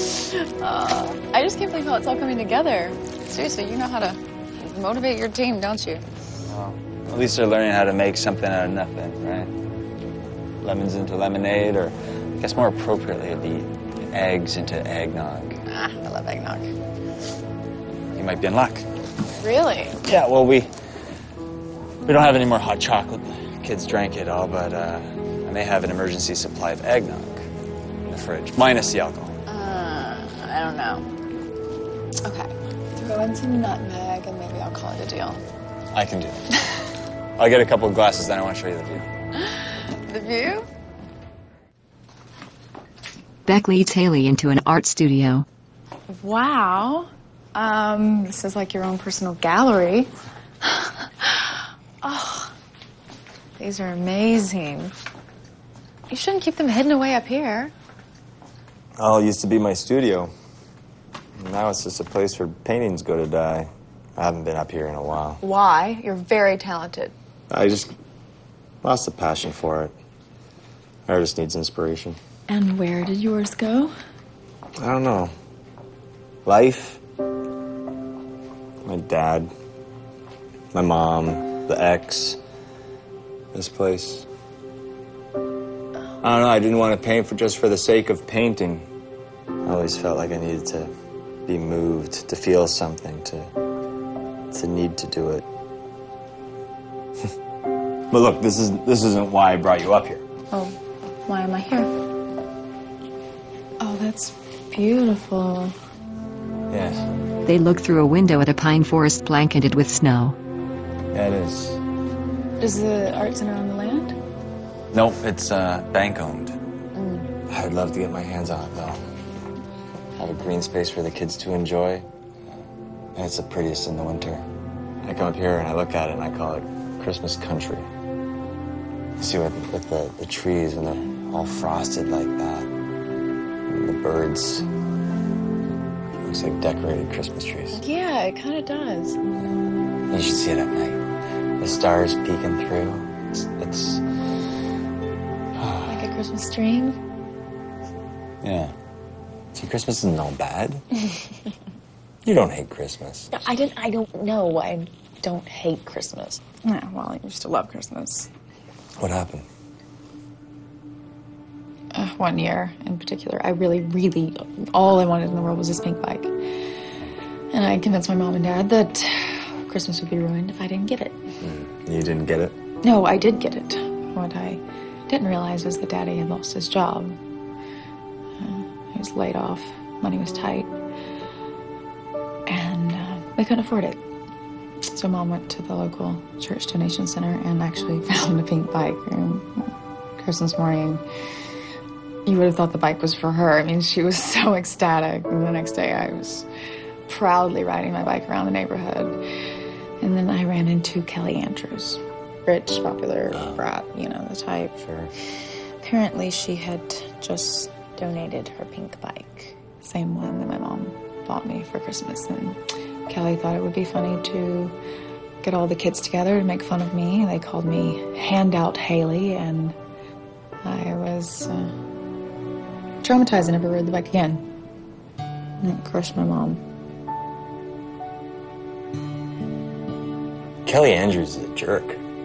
I just can't believe how it's all coming together. Seriously, you know how to motivate your team, don't you? Well, at least they're learning how to make something out of nothing, right? Lemons into lemonade, or I guess more appropriately it'd be eggs into eggnog. I love eggnog. You might be in luck. Really? Yeah, well, we don't have any more hot chocolate. The kids drank it all, but I may have an emergency supply of eggnog in the fridge, minus the alcohol. I don't know. Okay. Throw in some nutmeg and maybe I'll call it a deal. I can do that. I'll get a couple of glasses, then I want to show you the view. The view? Beck leads Haley into an art studio. Wow. This is like your own personal gallery. Oh, these are amazing. You shouldn't keep them hidden away up here. Oh, it used to be my studio. Now it's just a place where paintings go to die. I haven't been up here in a while. Why? You're very talented. I just lost the passion for it. Artist needs inspiration. And where did yours go? I don't know. Life. My dad. My mom. The ex. This place. I don't know, I didn't want to paint just for the sake of painting. I always felt like I needed to be moved, to feel something, to need to do it. But look, this isn't why I brought you up here. Oh, why am I here? Oh, that's beautiful. Yes. They look through a window at a pine forest blanketed with snow. Yeah, it is. Is the art center on the land? Nope, it's bank owned. I'd love to get my hands on it though. Have a green space for the kids to enjoy. And it's the prettiest in the winter. I come up here and I look at it and I call it Christmas country. You see with the trees when they're all frosted like that. And the birds. It looks like decorated Christmas trees. Yeah, it kind of does. You should see it at night. The stars peeking through. It's like a Christmas dream? Yeah. See, Christmas isn't all bad. You don't hate Christmas. I don't know. I don't hate Christmas. Yeah, well, I used to love Christmas. What happened? 1 year in particular, I really, all I wanted in the world was this pink bike. And I convinced my mom and dad that Christmas would be ruined if I didn't get it. You didn't get it? No, I did get it. What I didn't realize was that Daddy had lost his job. He was laid off. Money was tight. And we couldn't afford it. So Mom went to the local church donation center and actually found a pink bike. And Christmas morning, you would have thought the bike was for her. I mean, she was so ecstatic. And the next day, I was proudly riding my bike around the neighborhood. And then I ran into Kelly Andrews. Rich, popular brat, you know, the type. Sure. Apparently, she had just donated her pink bike. Same one that my mom bought me for Christmas. And Kelly thought it would be funny to get all the kids together to make fun of me. They called me Handout Haley, and I was traumatized. I never rode the bike again. And it crushed my mom. Kelly Andrews is a jerk.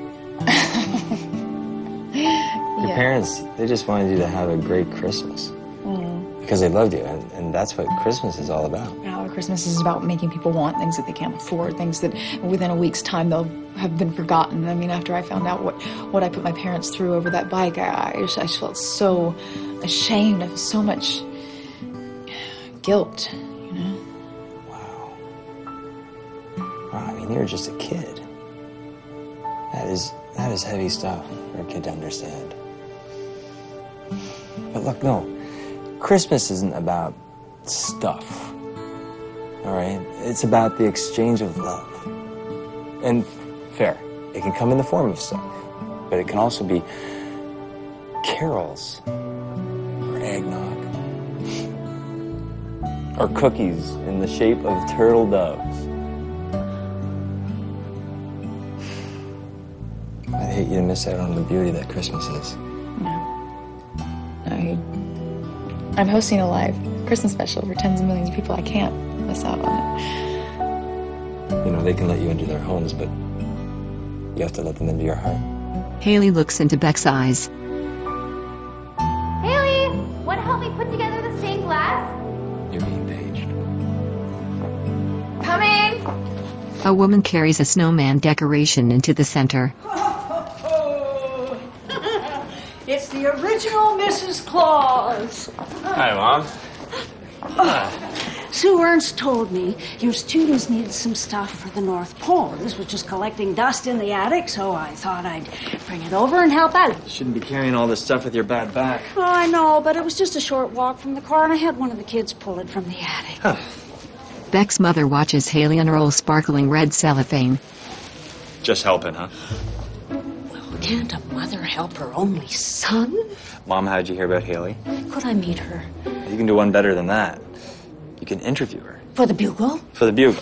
Your parents, they just wanted you to have a great Christmas. Because they loved you, and that's what Christmas is all about. Now, Christmas is about making people want things that they can't afford, things that within a week's time they'll have been forgotten. I mean, after I found out what I put my parents through over that bike, I just felt so ashamed. I felt so much guilt, you know? Wow, I mean, you're just a kid. That is heavy stuff for a kid to understand. But look, no. Christmas isn't about stuff, all right? It's about the exchange of love. And fair, it can come in the form of stuff, but it can also be carols, or eggnog, or cookies in the shape of turtle doves. I'd hate you to miss out on the beauty that Christmas is. I'm hosting a live Christmas special for tens of millions of people. I can't miss out on it. You know, they can let you into their homes, but you have to let them into your heart. Haley looks into Beck's eyes. Haley, want to help me put together the stained glass? You're being paged. Coming! A woman carries a snowman decoration into the center. It's the original Mrs. Claus. Hi, Mom. Sue Ernst told me your students needed some stuff for the North Pole. This was just collecting dust in the attic, so I thought I'd bring it over and help out. You shouldn't be carrying all this stuff with your bad back. Oh, I know, but it was just a short walk from the car, and I had one of the kids pull it from the attic. Beck's mother watches Haley unroll sparkling red cellophane. Just helping, huh? Can't a mother help her only son? Mom, how'd you hear about Haley? Could I meet her? You can do one better than that. You can interview her. For the Bugle? For the Bugle.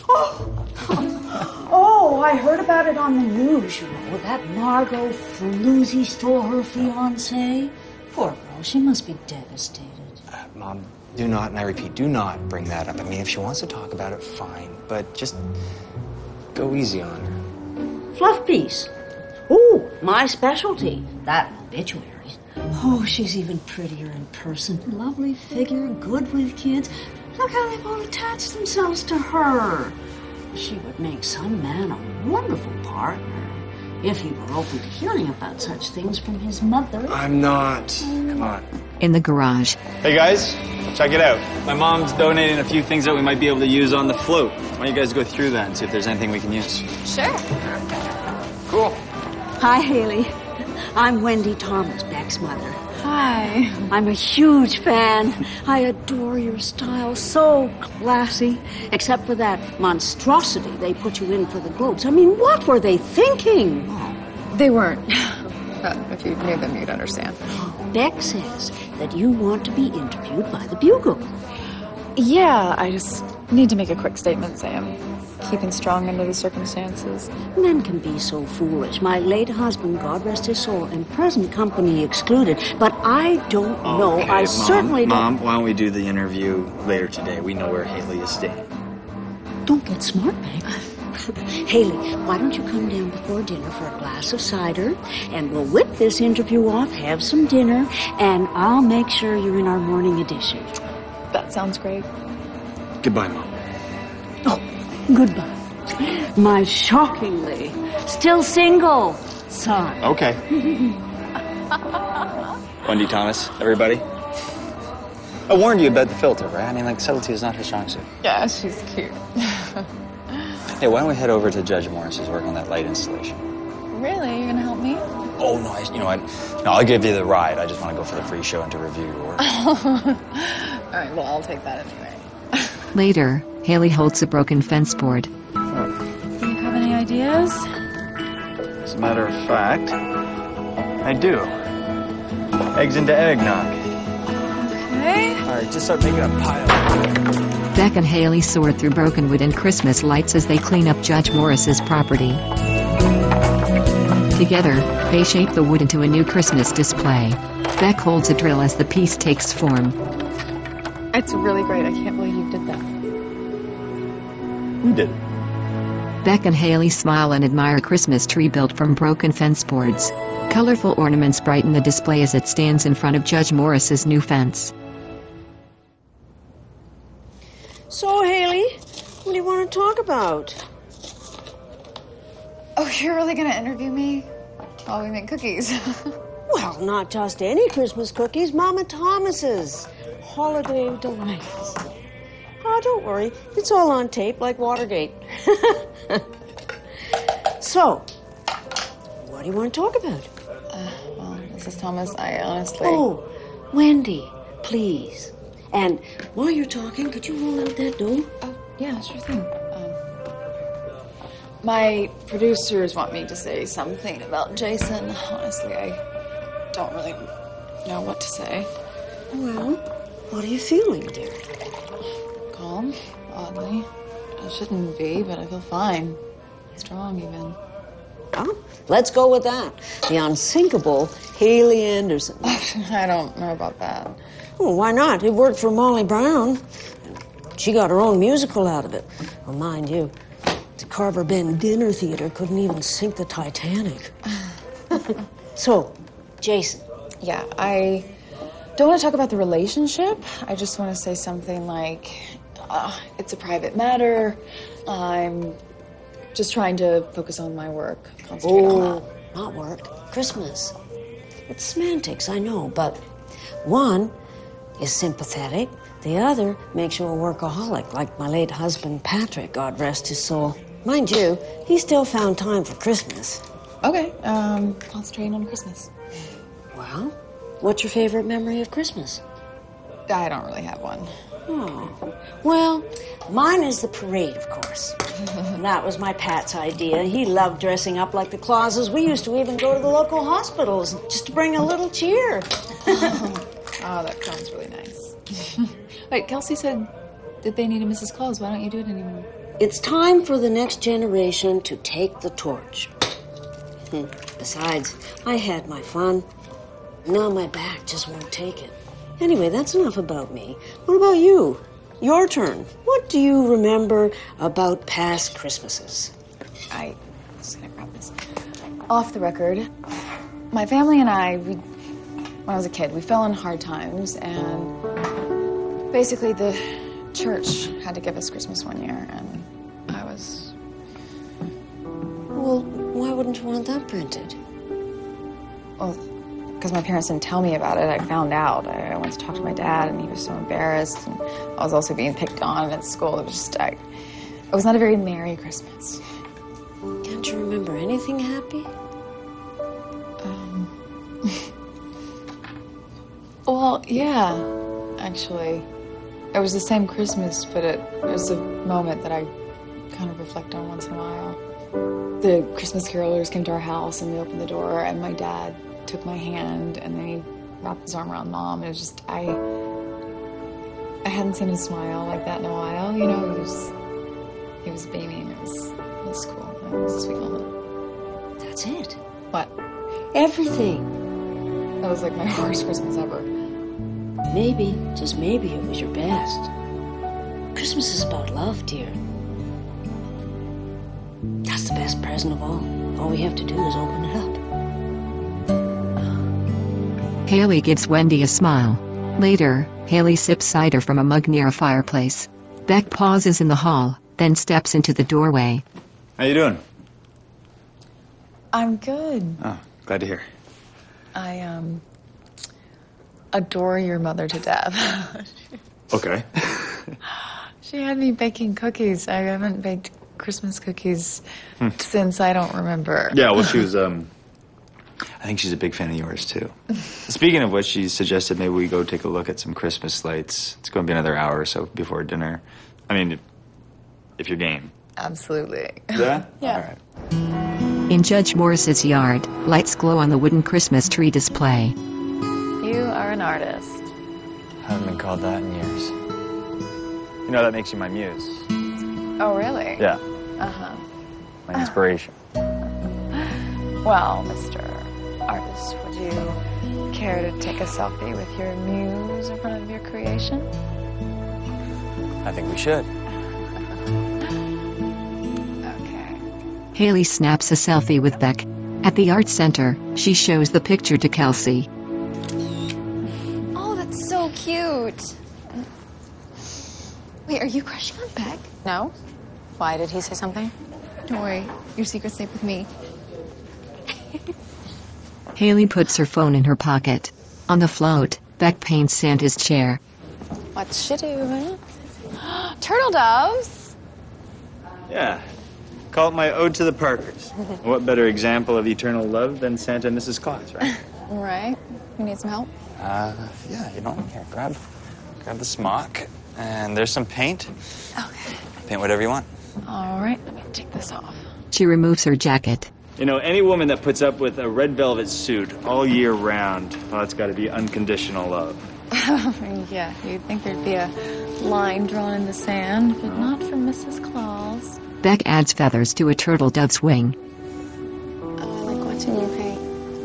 Oh, I heard about it on the news, you know. That Margot Floozy stole her fiancé. Poor girl, she must be devastated. Mom, do not, and I repeat, do not bring that up. I mean, if she wants to talk about it, fine. But just go easy on her. Fluff piece. Ooh, my specialty. That and obituaries. Oh, she's even prettier in person. Lovely figure, good with kids. Look how they've all attached themselves to her. She would make some man a wonderful partner. if he were open to hearing about such things from his mother. I'm not. Come on. In the garage, Hey guys, check it out. My mom's donating a few things that we might be able to use on the float. Why don't you guys go through that and see if there's anything we can use? Sure. Cool. Hi, Haley. I'm Wendy Thomas, Beck's mother. Hi. I'm a huge fan. I adore your style. So classy. Except for that monstrosity they put you in for the Globes. I mean, what were they thinking? They weren't. But if you knew them, you'd understand. Beck says that you want to be interviewed by the Bugle. Yeah, I just need to make a quick statement, Sam. Keeping strong under the circumstances. Men can be so foolish. My late husband, God rest his soul, and present company excluded. But I don't know. Okay, I certainly don't. Mom, why don't we do the interview later today? We know where Haley is staying. Don't get smart, babe. Haley, why don't you come down before dinner for a glass of cider, and we'll whip this interview off, have some dinner, and I'll make sure you're in our morning edition. That sounds great. Goodbye, Mom. Goodbye. My shockingly still single son. Okay. Wendy Thomas, everybody. I warned you about the filter, right? I mean, like, subtlety is not her strong suit. Yeah, she's cute. Hey, why don't we head over to Judge Morris's work on that light installation? Really? You're gonna help me? Oh, no, you know what? No, I'll give you the ride. I just want to go for the free show and to review your work. All right, well, I'll take that anyway. later, Haley holds a broken fence board. Do you have any ideas? As a matter of fact, I do. Eggs into eggnog. Okay. All right, just start making a pile. Beck and Haley sort through broken wood and Christmas lights as they clean up Judge Morris's property. Together, they shape the wood into a new Christmas display. Beck holds a drill as the piece takes form. It's really great. I can't believe you did that. We did. Beck and Haley smile and admire a Christmas tree built from broken fence boards. Colorful ornaments brighten the display as it stands in front of Judge Morris's new fence. So, Haley, what do you want to talk about? Oh, you're really gonna interview me while we make cookies? Well, not just any Christmas cookies, Mama Thomas's holiday delights. Oh, don't worry, it's all on tape like Watergate. So, what do you want to talk about? Well, Mrs. Thomas, I honestly... Oh, Wendy, please. And while you're talking, could you roll out that dough? Oh, yeah, sure thing. My producers want me to say something about Jason. Honestly, I don't really know what to say. Well, what are you feeling, dear? Calm, oddly. I shouldn't be, but I feel fine. Strong, even. Oh, let's go with that. The unsinkable Haley Anderson. I don't know about that. Well, why not? It worked for Molly Brown. She got her own musical out of it. Well, mind you, the Carver Bend Dinner Theater couldn't even sink the Titanic. So, Jason. Yeah, I don't want to talk about the relationship. I just want to say something like, it's a private matter. I'm just trying to focus on my work. Concentrate on that. Not work. Christmas. It's semantics, I know, but one is sympathetic. The other makes you a workaholic, like my late husband, Patrick, God rest his soul. Mind you, he still found time for Christmas. Okay, concentrating on Christmas. Well, what's your favorite memory of Christmas? I don't really have one. Oh, well, mine is the parade, of course. That was my Pat's idea. He loved dressing up like the Clauses. We used to even go to the local hospitals just to bring a little cheer. Oh, that sounds really nice. Wait, Kelsey said that they need a Mrs. Claus. Why don't you do it anymore? It's time for the next generation to take the torch. Besides, I had my fun. Now my back just won't take it. Anyway, that's enough about me. What about you? Your turn. What do you remember about past Christmases? I'm just gonna grab this. Off the record, my family and I, when I was a kid, we fell in hard times, and basically the church had to give us Christmas one year, and I was... Well, why wouldn't you want that printed? Well, because my parents didn't tell me about it. I found out. I went to talk to my dad, and he was so embarrassed. And I was also being picked on at school. It was just, it was not a very merry Christmas. Can't you remember anything happy? Well, yeah, actually. It was the same Christmas, but it was a moment that I kind of reflect on once in a while. The Christmas carolers came to our house, and we opened the door, and my dad took my hand, and then he wrapped his arm around Mom. It was just, I hadn't seen him smile like that in a while, you know. He was beaming. It was cool. It was a sweet moment. That's it. What? Everything. That was like my worst Christmas ever. Maybe, just maybe, it was your best. Christmas is about love, dear. That's the best present of all. All we have to do is open it up. Haley gives Wendy a smile. Later, Haley sips cider from a mug near a fireplace. Beck pauses in the hall, then steps into the doorway. How you doing? I'm good. Oh, glad to hear. I, adore your mother to death. Okay. She had me baking cookies. I haven't baked Christmas cookies since I don't remember. Yeah, well, she was, I think she's a big fan of yours, too. Speaking of which, she suggested maybe we go take a look at some Christmas lights. It's going to be another hour or so before dinner. I mean, if you're game. Absolutely. Yeah? Yeah. All right. In Judge Morris's yard, lights glow on the wooden Christmas tree display. You are an artist. Haven't been called that in years. You know, that makes you my muse. Oh, really? Yeah. Uh-huh. My inspiration. Well, Mr. Artist, would you care to take a selfie with your muse in front of your creation? I think we should. Haley snaps a selfie with Beck. At the art center, she shows the picture to Kelsey. Oh, that's so cute. Wait, are you crushing on Beck? No. Why, did he say something? Don't worry, your secret's safe with me. Haley puts her phone in her pocket. On the float, Beck paints Santa's chair. What's she doing? Turtle doves? Yeah. Call it my ode to the Parkers. What better example of eternal love than Santa and Mrs. Claus, right? Right. You need some help? Yeah, you know, here, grab the smock, and there's some paint. Okay. Paint whatever you want. All right, let me take this off. She removes her jacket. You know, any woman that puts up with a red velvet suit all year round, well, that's got to be unconditional love. Yeah, you'd think there'd be a line drawn in the sand, but not for Mrs. Claus. Beck adds feathers to a turtle dove's wing. Oh, I like watching you paint.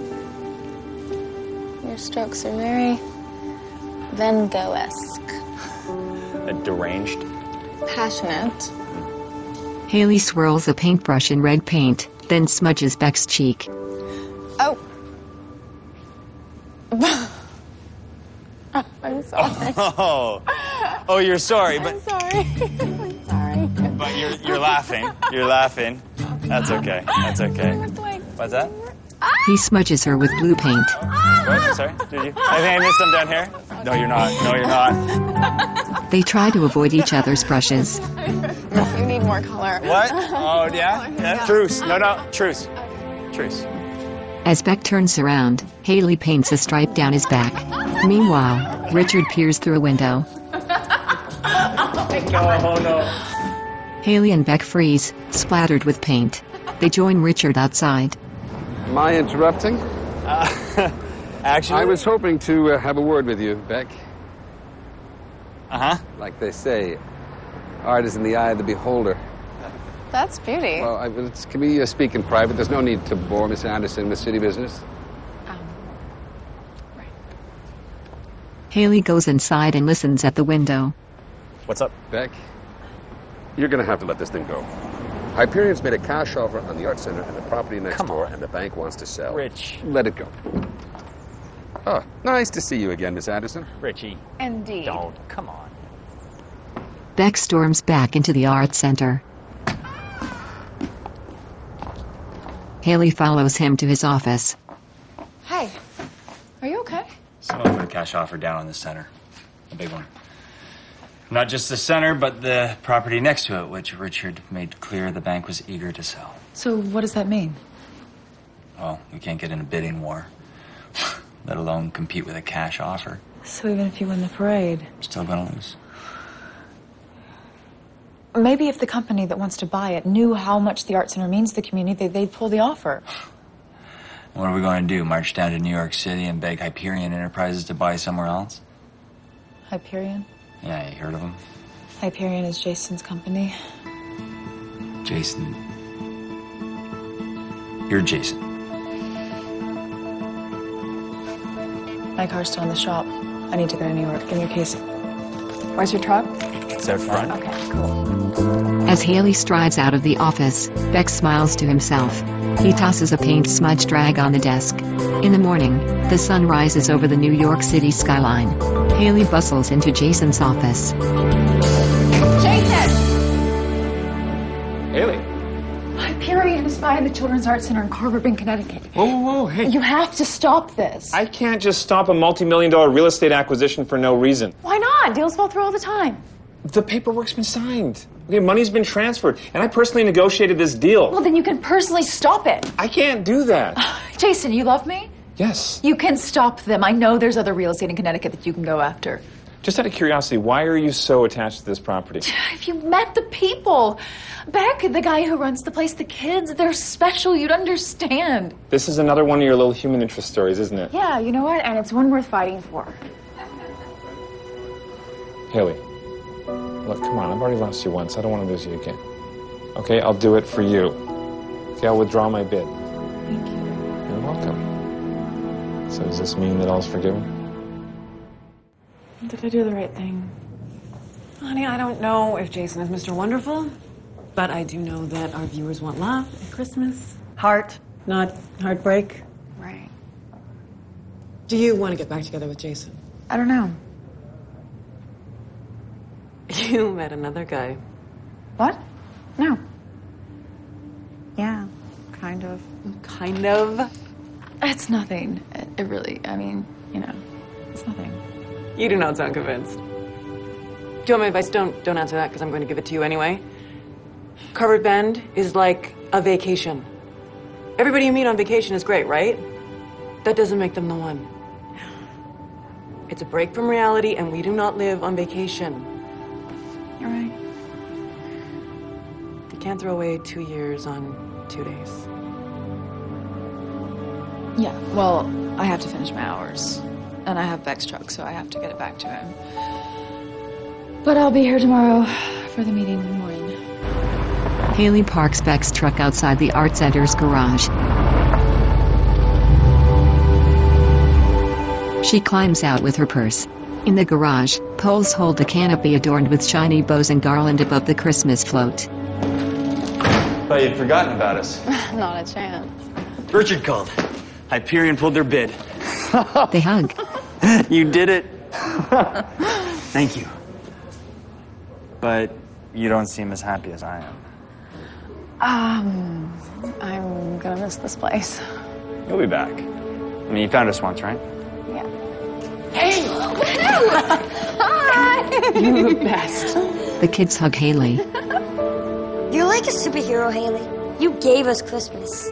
Your strokes are very Van Gogh-esque. Deranged. Passionate. Haley swirls a paintbrush in red paint, then smudges Beck's cheek. Oh. I'm sorry. Oh, you're sorry, but I'm sorry. I'm sorry. but you're laughing. You're laughing. That's okay. That's okay. What's that? He smudges her with blue paint. What? Sorry, did you? I think I missed them down here. No, you're not. No, you're not. They try to avoid each other's brushes. You need more color. What? Oh, yeah? Yeah. Truce. No. Truce. Truce. As Beck turns around, Haley paints a stripe down his back. Meanwhile, Richard peers through a window. No. Haley and Beck freeze, splattered with paint. They join Richard outside. Am I interrupting? Actually, I was hoping to have a word with you, Beck. Uh-huh. Like they say, art is in the eye of the beholder. That's beauty. Well, can we speak in private? There's no need to bore Miss Anderson with city business. Haley goes inside and listens at the window. What's up? Beck, you're going to have to let this thing go. Hyperion's made a cash offer on the art center and the property next door, and the bank wants to sell. Rich. Let it go. Oh, nice to see you again, Miss Anderson. Richie. Indeed. Don't. Come on. Beck storms back into the art center. Haley follows him to his office. Hey, are you okay? Someone put a cash offer down on the center. A big one. Not just the center, but the property next to it, which Richard made clear the bank was eager to sell. So what does that mean? Well, we can't get in a bidding war, let alone compete with a cash offer. So even if you win the parade? Still gonna lose. Maybe if the company that wants to buy it knew how much the Art Center means to the community, they'd pull the offer. What are we going to do? March down to New York City and beg Hyperion Enterprises to buy somewhere else? Hyperion? Yeah, you heard of them? Hyperion is Jason's company. Jason. You're Jason. My car's still in the shop. I need to go to New York. Give me your keys. Where's your truck? It's out front. Okay, cool. As Haley strides out of the office, Beck smiles to himself. He tosses a paint smudged rag on the desk. In the morning, the sun rises over the New York City skyline. Haley bustles into Jason's office. Jason! Haley. Hyperion is buying the Children's Art Center in Carver Bend, Connecticut. Whoa, hey. You have to stop this. I can't just stop a multi-million-dollar real estate acquisition for no reason. Why not? Deals fall through all the time. The paperwork's been signed. Okay, money's been transferred, and I personally negotiated this deal. Well, then you can personally stop it. I can't do that. Jason, you love me? Yes. You can stop them. I know there's other real estate in Connecticut that you can go after. Just out of curiosity, why are you so attached to this property? If you met the people, Beck, the guy who runs the place, the kids, they're special. You'd understand. This is another one of your little human interest stories, isn't it? Yeah, you know what? And it's one worth fighting for. Haley, look, come on. I've already lost you once. I don't want to lose you again. Okay, I'll do it for you. Okay, I'll withdraw my bid. Thank you. You're welcome. So does this mean that all's forgiven? Did I do the right thing? Honey, I don't know if Jason is Mr. Wonderful, but I do know that our viewers want love at Christmas. Heart, not heartbreak. Right. Do you want to get back together with Jason? I don't know. You met another guy. What? No. Yeah, kind of. Kind of? It's nothing. It really, I mean, you know, it's nothing. You do not sound convinced. Do you want my advice? Don't answer that, because I'm going to give it to you anyway. Carver Bend is like a vacation. Everybody you meet on vacation is great, right? That doesn't make them the one. It's a break from reality, and we do not live on vacation. You're right. You can't throw away 2 years on 2 days. Yeah, well, I have to finish my hours. And I have Beck's truck, so I have to get it back to him. But I'll be here tomorrow for the meeting in the morning. Haley parks Beck's truck outside the Art Center's garage. She climbs out with her purse. In the garage, poles hold the canopy adorned with shiny bows and garland above the Christmas float. Thought you'd forgotten about us. Not a chance. Richard called. Hyperion pulled their bid. They hug. You did it. Thank you. But you don't seem as happy as I am. I'm gonna miss this place. You'll be back. I mean, you found us once, right? Yeah. Hey! Hi! You're the best. The kids hug Haley. You're like a superhero, Haley. You gave us Christmas.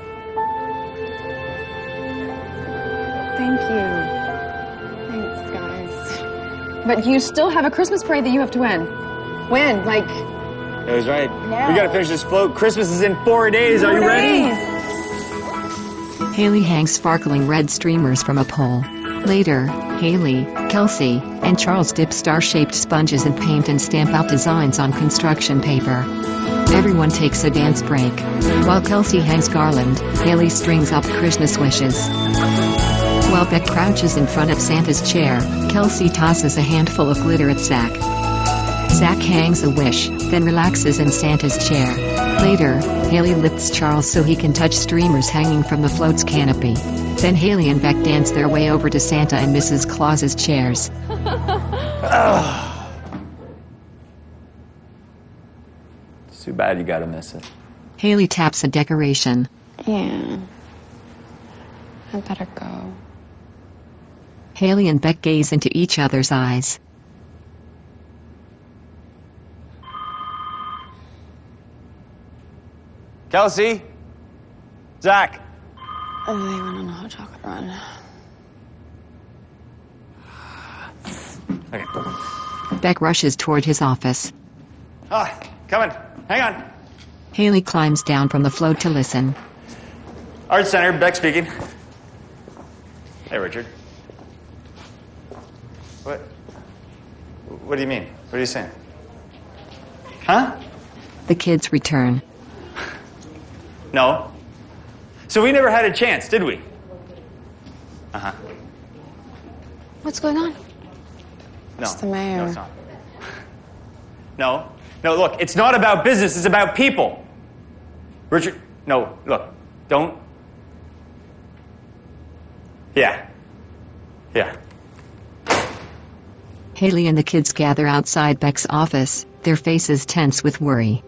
Thank you. Thanks, guys. But you still have a Christmas parade that you have to win. Win, like... It was right. Yeah. We gotta finish this float. Christmas is in 4 days. Are you ready? Haley hangs sparkling red streamers from a pole. Later, Haley, Kelsey, and Charles dip star-shaped sponges in paint and stamp out designs on construction paper. Everyone takes a dance break. While Kelsey hangs garland, Haley strings up Christmas wishes. While Beck crouches in front of Santa's chair, Kelsey tosses a handful of glitter at Zach. Zach hangs a wish, then relaxes in Santa's chair. Later, Haley lifts Charles so he can touch streamers hanging from the float's canopy. Then Haley and Beck dance their way over to Santa and Mrs. Claus's chairs. It's too bad you gotta miss it. Haley taps a decoration. Yeah. I better go. Haley and Beck gaze into each other's eyes. Kelsey? Zach? They went on a hot chocolate run. Okay. Beck rushes toward his office. Ah, coming. Hang on. Haley climbs down from the float to listen. Art Center, Beck speaking. Hey, Richard. What do you mean? What are you saying? Huh? The kids return. No. So we never had a chance, did we? Uh-huh. What's going on? No. It's the mayor. No, it's not. No. No, look, it's not about business, it's about people. Richard, no, look, don't. Yeah. Yeah. Haley and the kids gather outside Beck's office, their faces tense with worry.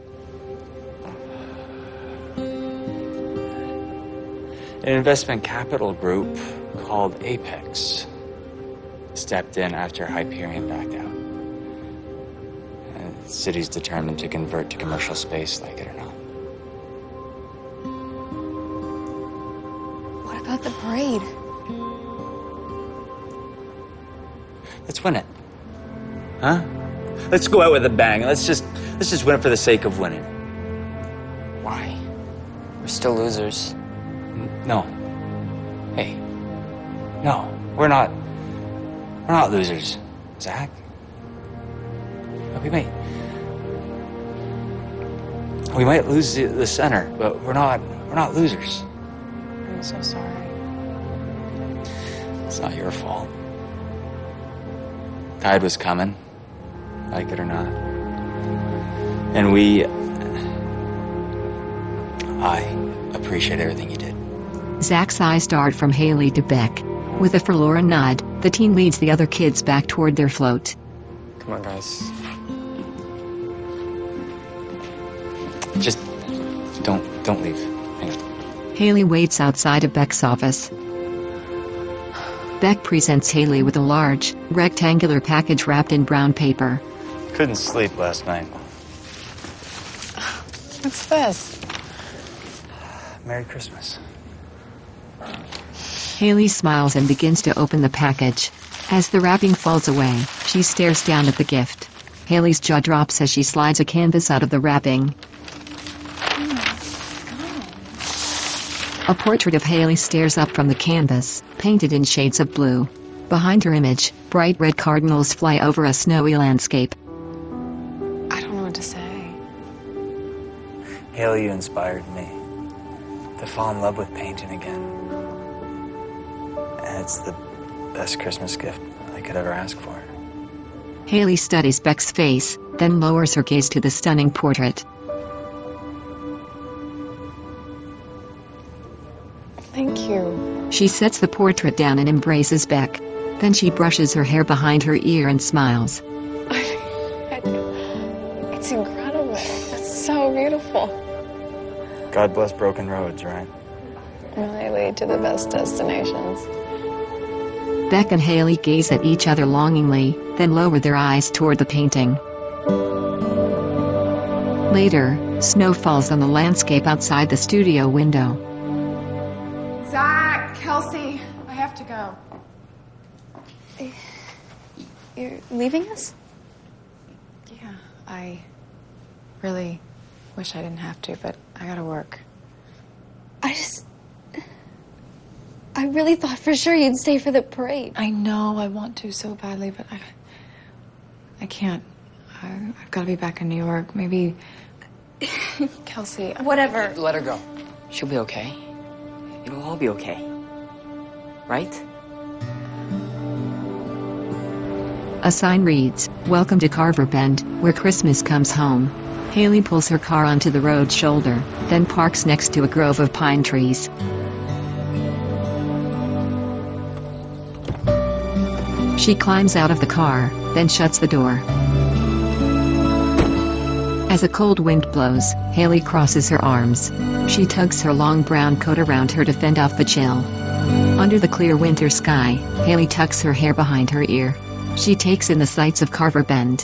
An investment capital group called Apex stepped in after Hyperion backed out. The city's determined to convert to commercial space, like it or not. What about the parade? Let's win it. Huh? Let's go out with a bang. Let's just win it for the sake of winning. Why? We're still losers. No. Hey. No, we're not losers, Zach. We might lose the center, but we're not losers. I'm so sorry. It's not your fault. Tide was coming, like it or not. And I appreciate everything you did. Zach's eyes dart from Haley to Beck. With a forlorn nod, the teen leads the other kids back toward their float. Come on, guys. Just don't leave. Hang on. Haley waits outside of Beck's office. Beck presents Haley with a large, rectangular package wrapped in brown paper. Couldn't sleep last night. What's this? Merry Christmas. Haley smiles and begins to open the package. As the wrapping falls away, she stares down at the gift. Haley's jaw drops as she slides a canvas out of the wrapping. A portrait of Haley stares up from the canvas, painted in shades of blue. Behind her image, bright red cardinals fly over a snowy landscape. I don't know what to say. Haley, you inspired me to fall in love with painting again. And it's the best Christmas gift I could ever ask for. Haley studies Beck's face, then lowers her gaze to the stunning portrait. Thank you. She sets the portrait down and embraces Beck. Then she brushes her hair behind her ear and smiles. It's incredible. It's so beautiful. God bless broken roads, right? Well, they lead to the best destinations. Beck and Haley gaze at each other longingly, then lower their eyes toward the painting. Later, snow falls on the landscape outside the studio window. Zach, Kelsey, I have to go. You're leaving us? Yeah, I really wish I didn't have to, but I gotta work. I really thought for sure you'd stay for the parade. I know, I want to so badly, but I can't. I've got to be back in New York. Maybe... Kelsey... Whatever. Let her go. She'll be okay. It'll all be okay. Right? A sign reads, "Welcome to Carver Bend, where Christmas comes home." Haley pulls her car onto the road shoulder, then parks next to a grove of pine trees. She climbs out of the car, then shuts the door. As a cold wind blows, Haley crosses her arms. She tugs her long brown coat around her to fend off the chill. Under the clear winter sky, Haley tucks her hair behind her ear. She takes in the sights of Carver Bend.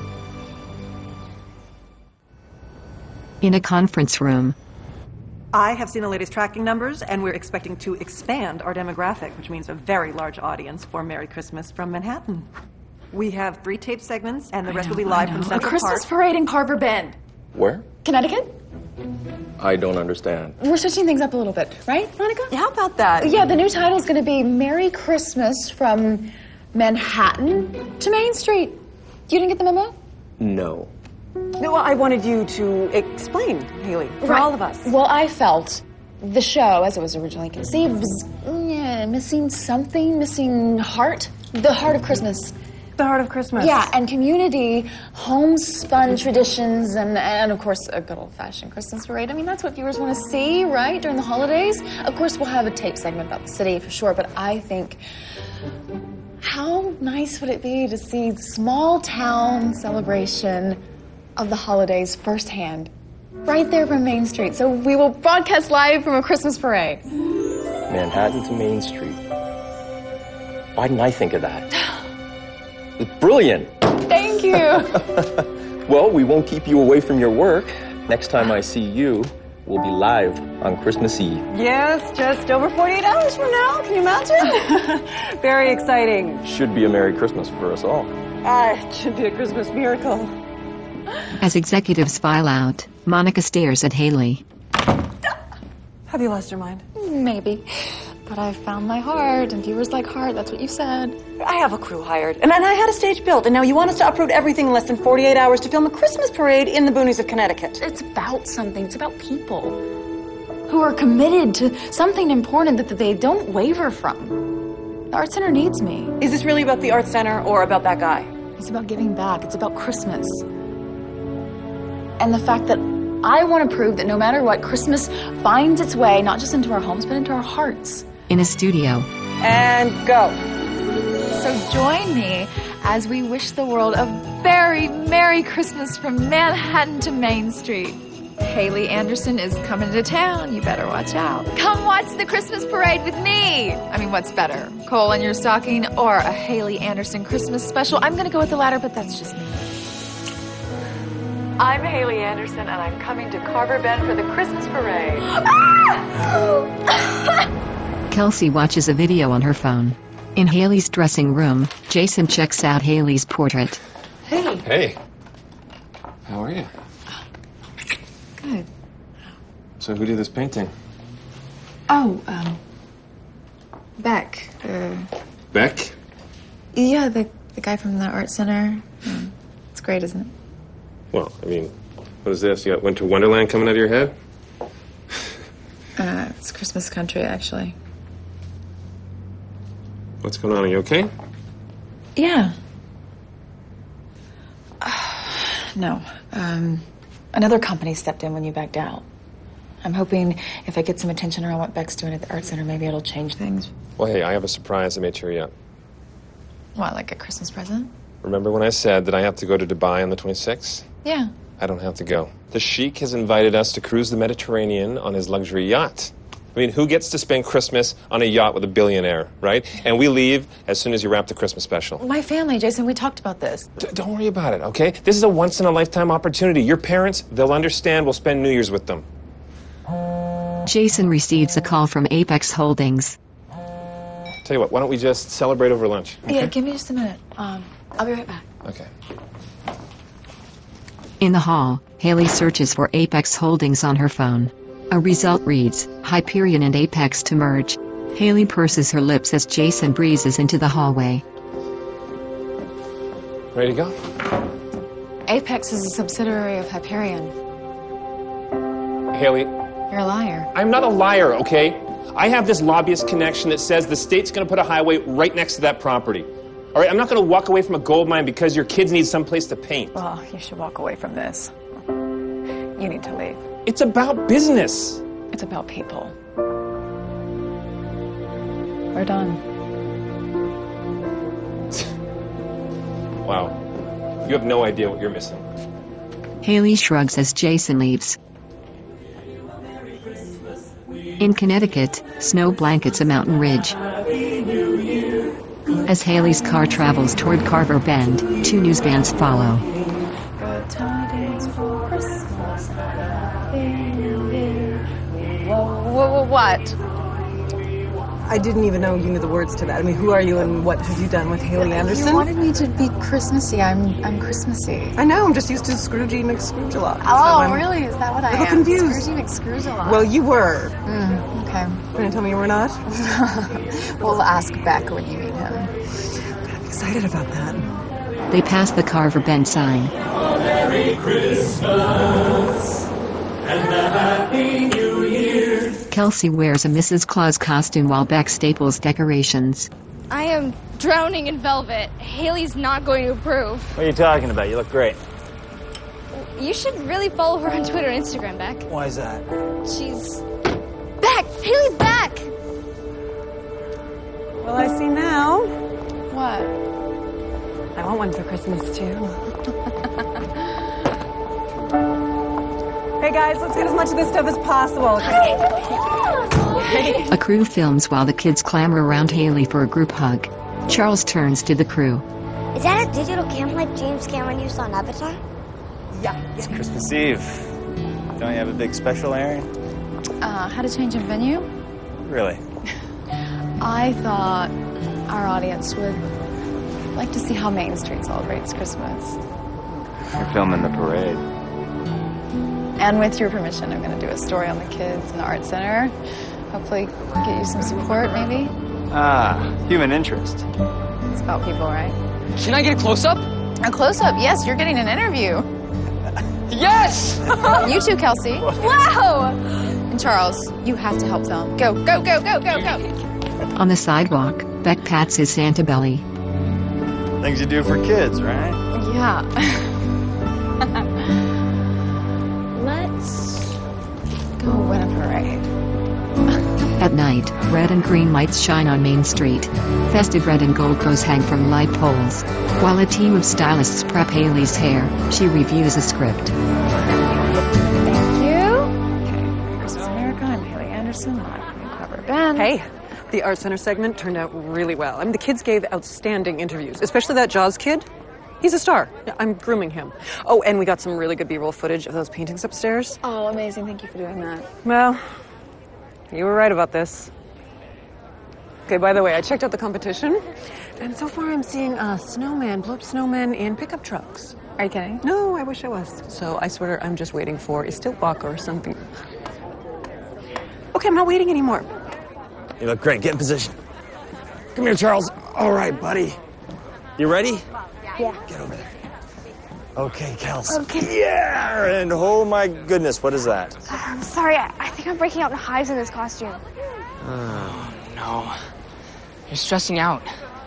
In a conference room, I have seen the latest tracking numbers, and we're expecting to expand our demographic, which means a very large audience for Merry Christmas from Manhattan. We have 3 tape segments, and the rest will be live from Central A Christmas Park. parade in Carver Bend. Where? Connecticut? I don't understand. We're switching things up a little bit, right, Monica? How about that? Yeah, the new title is going to be Merry Christmas from Manhattan to Main Street. You didn't get the memo? No. No, I wanted you to explain, Haley, for all of us. Well, I felt the show, as it was originally conceived, was missing something, missing heart. The heart of Christmas. The heart of Christmas. Yeah, and community, homespun traditions, and of course, a good old-fashioned Christmas parade. I mean, that's what viewers want to see, right, during the holidays? Of course, we'll have a tape segment about the city, for sure, but I think, how nice would it be to see small-town celebration of the holidays firsthand, right there from Main Street? So we will broadcast live from a Christmas parade. Manhattan to Main Street. Why didn't I think of that? It's brilliant. Thank you. Well, we won't keep you away from your work. Next time I see you, we'll be live on Christmas Eve. Yes, just over 48 hours from now. Can you imagine? Very exciting. Should be a Merry Christmas for us all. It should be a Christmas miracle. as executives file out, Monica stares at Haley. Have you lost your mind? Maybe. But I found my heart, and viewers like heart. That's what you said. I have a crew hired, and I had a stage built, and now you want us to uproot everything in less than 48 hours to film a Christmas parade in the boonies of Connecticut. It's about something. It's about people who are committed to something important that they don't waver from. The Art Center needs me. Is this really about the Art Center or about that guy? It's about giving back. It's about Christmas. And the fact that I want to prove that no matter what, Christmas finds its way not just into our homes, but into our hearts. In a studio. And go. So join me as we wish the world a very Merry Christmas from Manhattan to Main Street. Haley Anderson is coming to town. You better watch out. Come watch the Christmas parade with me. I mean, what's better? Coal in your stocking or a Haley Anderson Christmas special? I'm going to go with the latter, but that's just me. I'm Haley Anderson, and I'm coming to Carver Bend for the Christmas parade. Kelsey watches a video on her phone. In Haley's dressing room, Jason checks out Haley's portrait. Hey. Hey. How are you? Good. So who did this painting? Oh, Beck. Beck? Yeah, the guy from the Art Center. It's great, isn't it? Well, I mean, what is this? You got Winter Wonderland coming out of your head? It's Christmas country, actually. What's going on? Are you okay? Yeah. No. Another company stepped in when you backed out. I'm hoping if I get some attention around what Beck's doing at the Art Center, maybe it'll change things. Well, hey, I have a surprise that may cheer you up. What, like a Christmas present? Remember when I said that I have to go to Dubai on the 26th? Yeah. I don't have to go. The Sheik has invited us to cruise the Mediterranean on his luxury yacht. I mean, who gets to spend Christmas on a yacht with a billionaire, right? And we leave as soon as you wrap the Christmas special. My family, Jason, we talked about this. Don't worry about it, okay? This is a once-in-a-lifetime opportunity. Your parents, they'll understand. We'll spend New Year's with them. Jason receives a call from Apex Holdings. Tell you what, why don't we just celebrate over lunch? Okay? Yeah, give me just a minute. I'll be right back. Okay. In the hall, Haley searches for Apex Holdings on her phone. A result reads, Hyperion and Apex to merge. Haley purses her lips as Jason breezes into the hallway. Ready to go? Apex is a subsidiary of Hyperion. Haley. You're a liar. I'm not a liar, okay? I have this lobbyist connection that says the state's gonna put a highway right next to that property. All right, I'm not gonna walk away from a gold mine because your kids need someplace to paint. Well, you should walk away from this. You need to leave. It's about business. It's about people. We're done. Wow. You have no idea what you're missing. Haley shrugs as Jason leaves. In Connecticut, snow blankets a mountain ridge. As Haley's car travels toward Carver Bend, 2 news vans follow. Good tidings for Christmas. Whoa, what? I didn't even know you knew the words to that. I mean, who are you and what have you done with Haley Anderson? You wanted me to be Christmassy. I'm Christmassy. I know, I'm just used to Scroogey McScrooge-a-lot. Oh, really? Is that what I am? A little confused. Scroogey McScrooge-a-lot. Well, you were. Okay. You're gonna tell me you were not? We'll ask Beck when you meet him. I'm excited about that. They pass the Carver Bend sign. Merry Christmas and a Happy New Year. Kelsey wears a Mrs. Claus costume while Beck staples decorations. I am drowning in velvet. Haley's not going to approve. What are you talking about? You look great. You should really follow her on Twitter and Instagram, Beck. Why is that? She's back. Haley's back. Well, I see now. What? I want one for Christmas, too. Hey, guys, let's get as much of this stuff as possible. A crew films while the kids clamor around Haley for a group hug. Charles turns to the crew. Is that a digital cam like James Cameron used on Avatar? Yeah. It's Christmas Eve. Don't you have a big special, Aaron? How to change a venue? Really? I thought our audience would like to see how Main Street celebrates Christmas. You're filming the parade. And with your permission, I'm going to do a story on the kids in the art center. Hopefully get you some support, maybe. Human interest. It's about people, right? Can I get a close-up? A close-up? Yes, you're getting an interview. Yes! You too, Kelsey. Wow! And Charles, you have to help them. Go, go, go, go, go, go. On the sidewalk, Beck pats his Santa belly. Things you do for kids, right? Yeah. Let's go win a parade. At night, red and green lights shine on Main Street. Festive red and gold bows hang from light poles. While a team of stylists prep Haley's hair, she reviews a script. Thank you. Okay, Christmas America, I'm Haley Anderson, live from Carver Bend. Hey, the Art Center segment turned out really well. I mean, the kids gave outstanding interviews, especially that Jaws kid. He's a star. I'm grooming him. Oh, and we got some really good B-roll footage of those paintings upstairs. Oh, amazing. Thank you for doing that. Well, you were right about this. Okay, by the way, I checked out the competition, and so far I'm seeing snowmen, blow-up snowmen in pickup trucks. Are you kidding? No, I wish I was. So I swear I'm just waiting for a stilt walk or something. Okay, I'm not waiting anymore. You look great. Get in position. Come here, Charles. All right, buddy. You ready? Yeah. Get over there. Okay, Kels. Okay. Yeah, and oh my goodness, what is that? I'm sorry. I think I'm breaking out in hives in this costume. Oh, no. You're stressing out.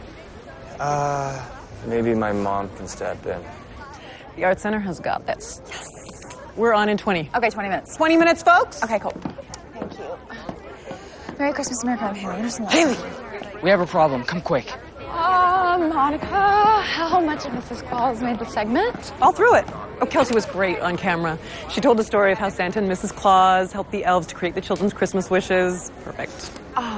Maybe my mom can step in. The Art Center has got this. Yes. We're on in 20. Okay, 20 minutes. 20 minutes, folks? Okay, cool. Thank you. Merry Christmas, America. I'm Haley Anderson. Haley! We have a problem. Come quick. Monica, how much of Mrs. Claus made the segment? All through it. Oh, Kelsey was great on camera. She told the story of how Santa and Mrs. Claus helped the elves to create the children's Christmas wishes. Perfect.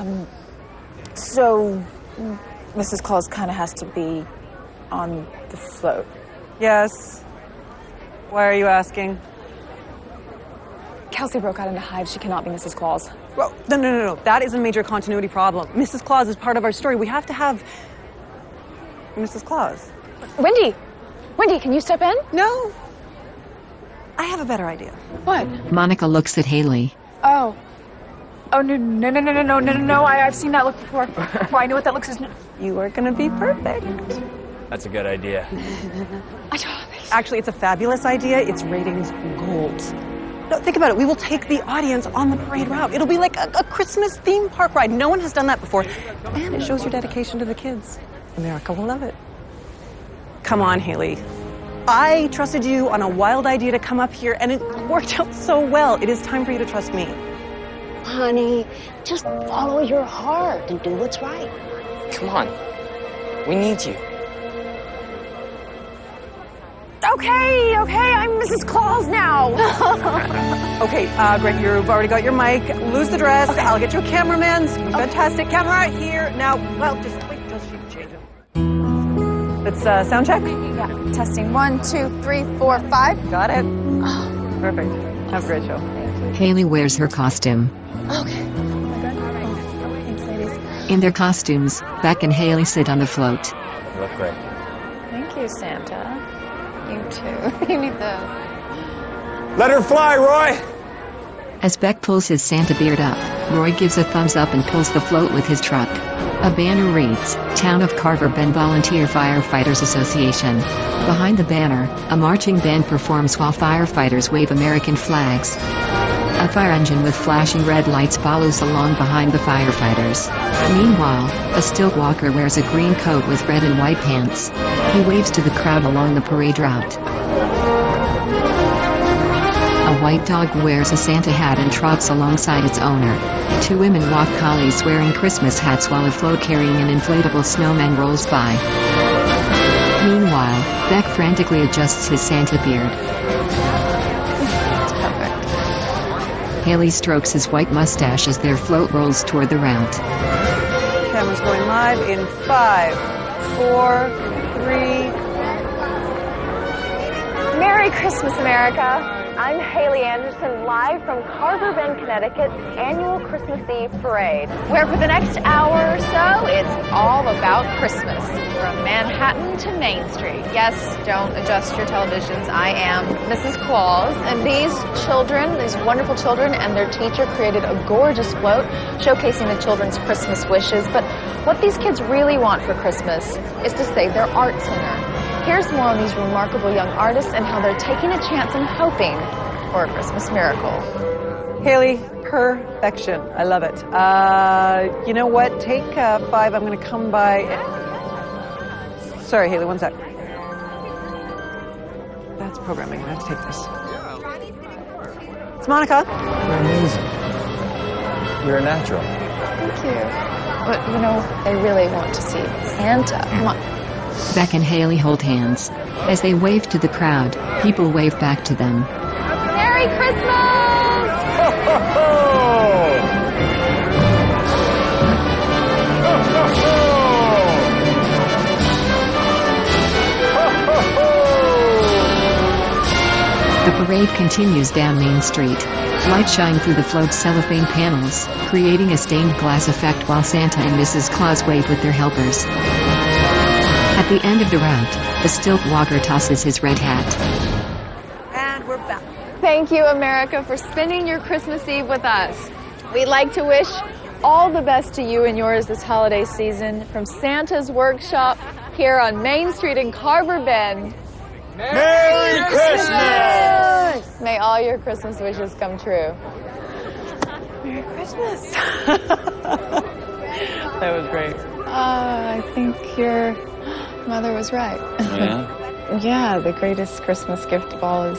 So Mrs. Claus kind of has to be on the float. Yes. Why are you asking? Kelsey broke out into hives. She cannot be Mrs. Claus. Well, no. That is a major continuity problem. Mrs. Claus is part of our story. We have to have Mrs. Claus. Wendy, can you step in? No. I have a better idea. What? Monica looks at Haley. Oh, no. I've seen that look before. I know what that looks is. You are going to be perfect. That's a good idea. Actually, it's a fabulous idea. It's ratings gold. No, think about it. We will take the audience on the parade route. It'll be like a Christmas theme park ride. No one has done that before. And it shows your dedication to the kids. America will love it. Come on, Haley. I trusted you on a wild idea to come up here, and it worked out so well. It is time for you to trust me. Honey, just follow your heart and do what's right. Come on. We need you. Okay, I'm Mrs. Claus now. Okay, Greg, you've already got your mic. Lose the dress. Okay. I'll get you a cameraman. Fantastic. Camera here. Now, well, just wait till she changes. Let's sound check. Yeah, testing 1, 2, 3, 4, 5. Got it. Perfect. Have a great show. Haley wears her costume. Okay. Oh my God. All right. Thanks, ladies. In their costumes, Beck and Haley sit on the float. You look great. Thank you, Santa. You too. You need those. Let her fly, Roy! As Beck pulls his Santa beard up, Roy gives a thumbs up and pulls the float with his truck. A banner reads, Town of Carver Bend Volunteer Firefighters Association. Behind the banner, a marching band performs while firefighters wave American flags. A fire engine with flashing red lights follows along behind the firefighters. Meanwhile, a stilt walker wears a green coat with red and white pants. He waves to the crowd along the parade route. A white dog wears a Santa hat and trots alongside its owner. Two women walk collies wearing Christmas hats while a float carrying an inflatable snowman rolls by. Meanwhile, Beck frantically adjusts his Santa beard. It's perfect. Haley strokes his white mustache as their float rolls toward the route. Camera's going live in 5, 4, 3. Merry Christmas, America. I'm Haley Anderson, live from Carver Bend, Connecticut's annual Christmas Eve parade, where for the next hour or so, it's all about Christmas. From Manhattan to Main Street. Yes, don't adjust your televisions. I am Mrs. Claus, and these children, these wonderful children, and their teacher created a gorgeous float showcasing the children's Christmas wishes. But what these kids really want for Christmas is to save their art center. Here's more on these remarkable young artists and how they're taking a chance and hoping for a Christmas miracle. Haley, perfection. I love it. You know what? Take 5. I'm going to come by. Sorry, Haley, one sec. That's programming. I have to take this. It's Monica. You're amazing. You're a natural. Thank you. But, you know, they really want to see Santa. Come on. Beck and Haley hold hands. As they wave to the crowd, people wave back to them. Merry Christmas! Ho, ho, ho! Ho, ho, ho! Ho, ho, ho! The parade continues down Main Street. Light shine through the float's cellophane panels, creating a stained glass effect while Santa and Mrs. Claus wave with their helpers. At the end of the route, the stilt walker tosses his red hat. And we're back. Thank you, America, for spending your Christmas Eve with us. We'd like to wish all the best to you and yours this holiday season from Santa's Workshop here on Main Street in Carver Bend. Merry Christmas! May all your Christmas wishes come true. Merry Christmas. That was great. I think your mother was right. Yeah? Yeah, the greatest Christmas gift of all is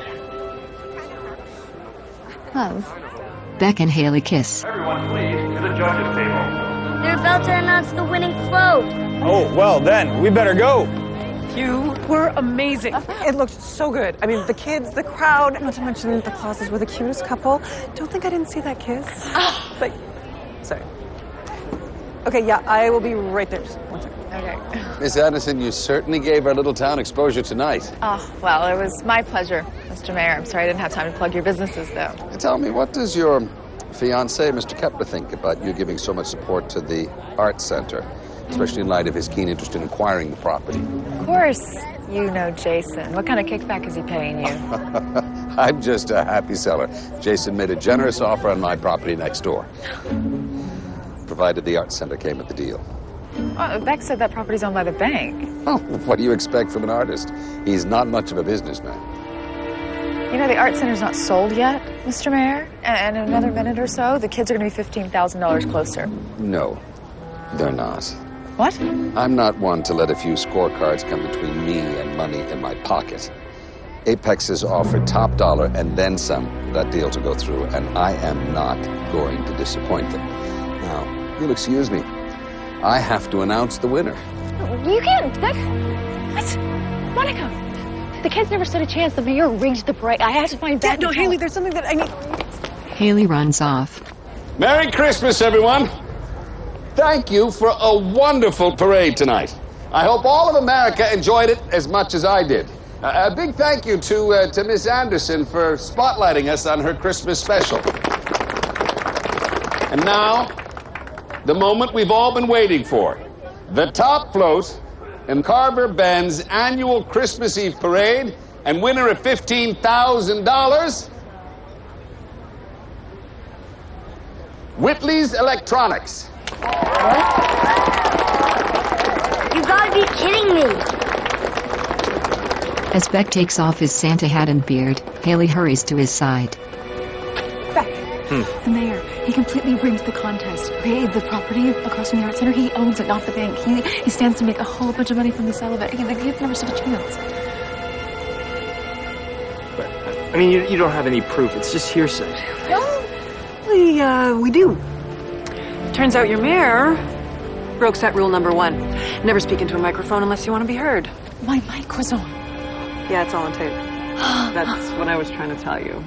love. Beck and Haley kiss. Everyone, please, to the judges' table. They're about to announce the winning float. Oh, well then, we better go. You were amazing. It looked so good. I mean, the kids, the crowd, not to mention the Clauses were the cutest couple. Don't think I didn't see that kiss. But, sorry. Okay, yeah, I will be right there. Just one second. Okay. Miss Anderson, you certainly gave our little town exposure tonight. Oh, well, it was my pleasure, Mr. Mayor. I'm sorry I didn't have time to plug your businesses, though. Tell me, what does your fiancé, Mr. Kepler, think about you giving so much support to the Art Center, especially in light of his keen interest in acquiring the property? Of course, you know Jason. What kind of kickback is he paying you? I'm just a happy seller. Jason made a generous offer on my property next door, provided the Art Center came with the deal. Oh, Beck said that property's owned by the bank. Oh, what do you expect from an artist? He's not much of a businessman. You know, the Art Center's not sold yet, Mr. Mayor. And in another minute or so, the kids are going to be $15,000 closer. No, they're not. What? I'm not one to let a few scorecards come between me and money in my pocket. Apex has offered top dollar and then some for that deal to go through, and I am not going to disappoint them. Now, you'll excuse me. I have to announce the winner. You can't. What? Monica. The kids never stood a chance. The mayor rigged the parade. I had to find Beck. No, Haley, there's something that I need. Haley runs off. Merry Christmas, everyone. Thank you for a wonderful parade tonight. I hope all of America enjoyed it as much as I did. A big thank you to Miss Anderson for spotlighting us on her Christmas special. And now, the moment we've all been waiting for. The top float in Carver Bend's annual Christmas Eve parade and winner of $15,000, Whitley's Electronics. You gotta be kidding me. As Beck takes off his Santa hat and beard, Haley hurries to his side. Beck, the mayor, he completely rigged the contest. The property across from the Art Center, he owns it, not the bank. He stands to make a whole bunch of money from the sale of it. The kids never stood a chance. But, I mean, you don't have any proof. It's just hearsay. We do. Turns out your mayor broke set rule number 1. Never speak into a microphone unless you want to be heard. My mic was on. Yeah, it's all on tape. That's what I was trying to tell you.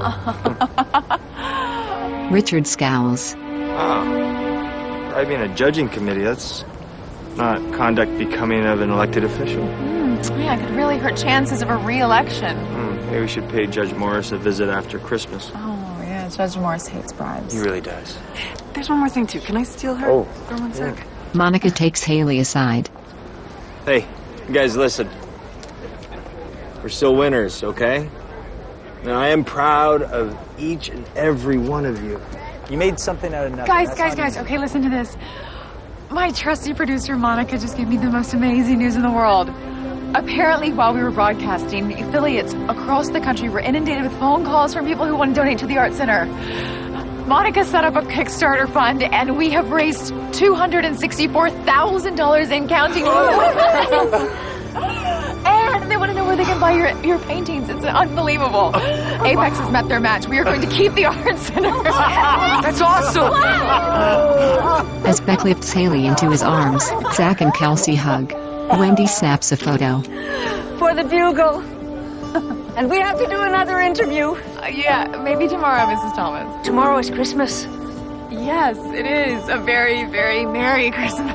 Richard scowls. I'd be in a judging committee. That's not conduct becoming of an elected official. Yeah, it could really hurt chances of a re-election. Maybe we should pay Judge Morris a visit after Christmas. Oh, yeah, Judge Morris hates bribes. He really does. There's one more thing, too. Can I steal her for 1 sec? Monica takes Haley aside. Hey, you guys, listen. We're still winners, okay? Now, I am proud of each and every one of you. You made something out of nothing. Guys, okay, listen to this. My trusty producer, Monica, just gave me the most amazing news in the world. Apparently, while we were broadcasting, the affiliates across the country were inundated with phone calls from people who want to donate to the Art Center. Monica set up a Kickstarter fund, and we have raised $264,000 in counting. And they want to know where they can buy your paintings. It's unbelievable. Apex has met their match. We are going to keep the Art Center. That's awesome! As Beck lifts Haley into his arms, Zach and Kelsey hug. Wendy snaps a photo. For the Bugle. And we have to do another interview. Yeah, maybe tomorrow, Mrs. Thomas. Tomorrow is Christmas. Yes, it is. A very, very Merry Christmas.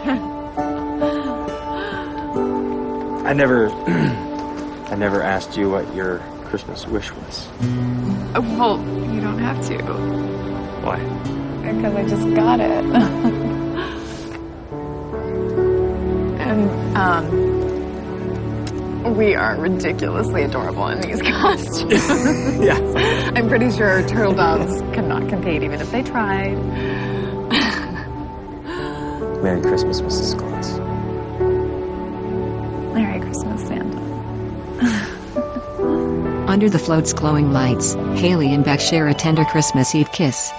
I never asked you what your Christmas wish was. Well, you don't have to. Why? Because I just got it. And, we are ridiculously adorable in these costumes. Yeah. I'm pretty sure turtle doves cannot compete even if they tried. Merry Christmas, Mrs. Claus. Merry Christmas, Santa. Under the float's glowing lights, Haley and Beck share a tender Christmas Eve kiss.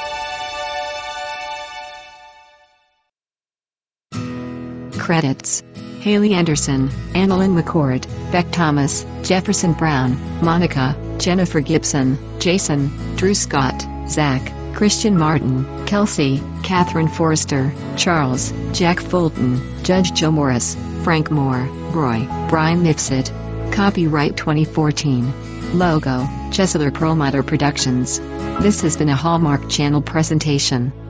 Credits: Haley Anderson, Annalyn McCord, Beck Thomas, Jefferson Brown, Monica, Jennifer Gibson, Jason, Drew Scott, Zach, Christian Martin, Kelsey, Catherine Forrester, Charles, Jack Fulton, Judge Joe Morris, Frank Moore, Roy, Brian Nipsit. Copyright 2014. Logo, Chesler Perlmutter Productions. This has been a Hallmark Channel presentation.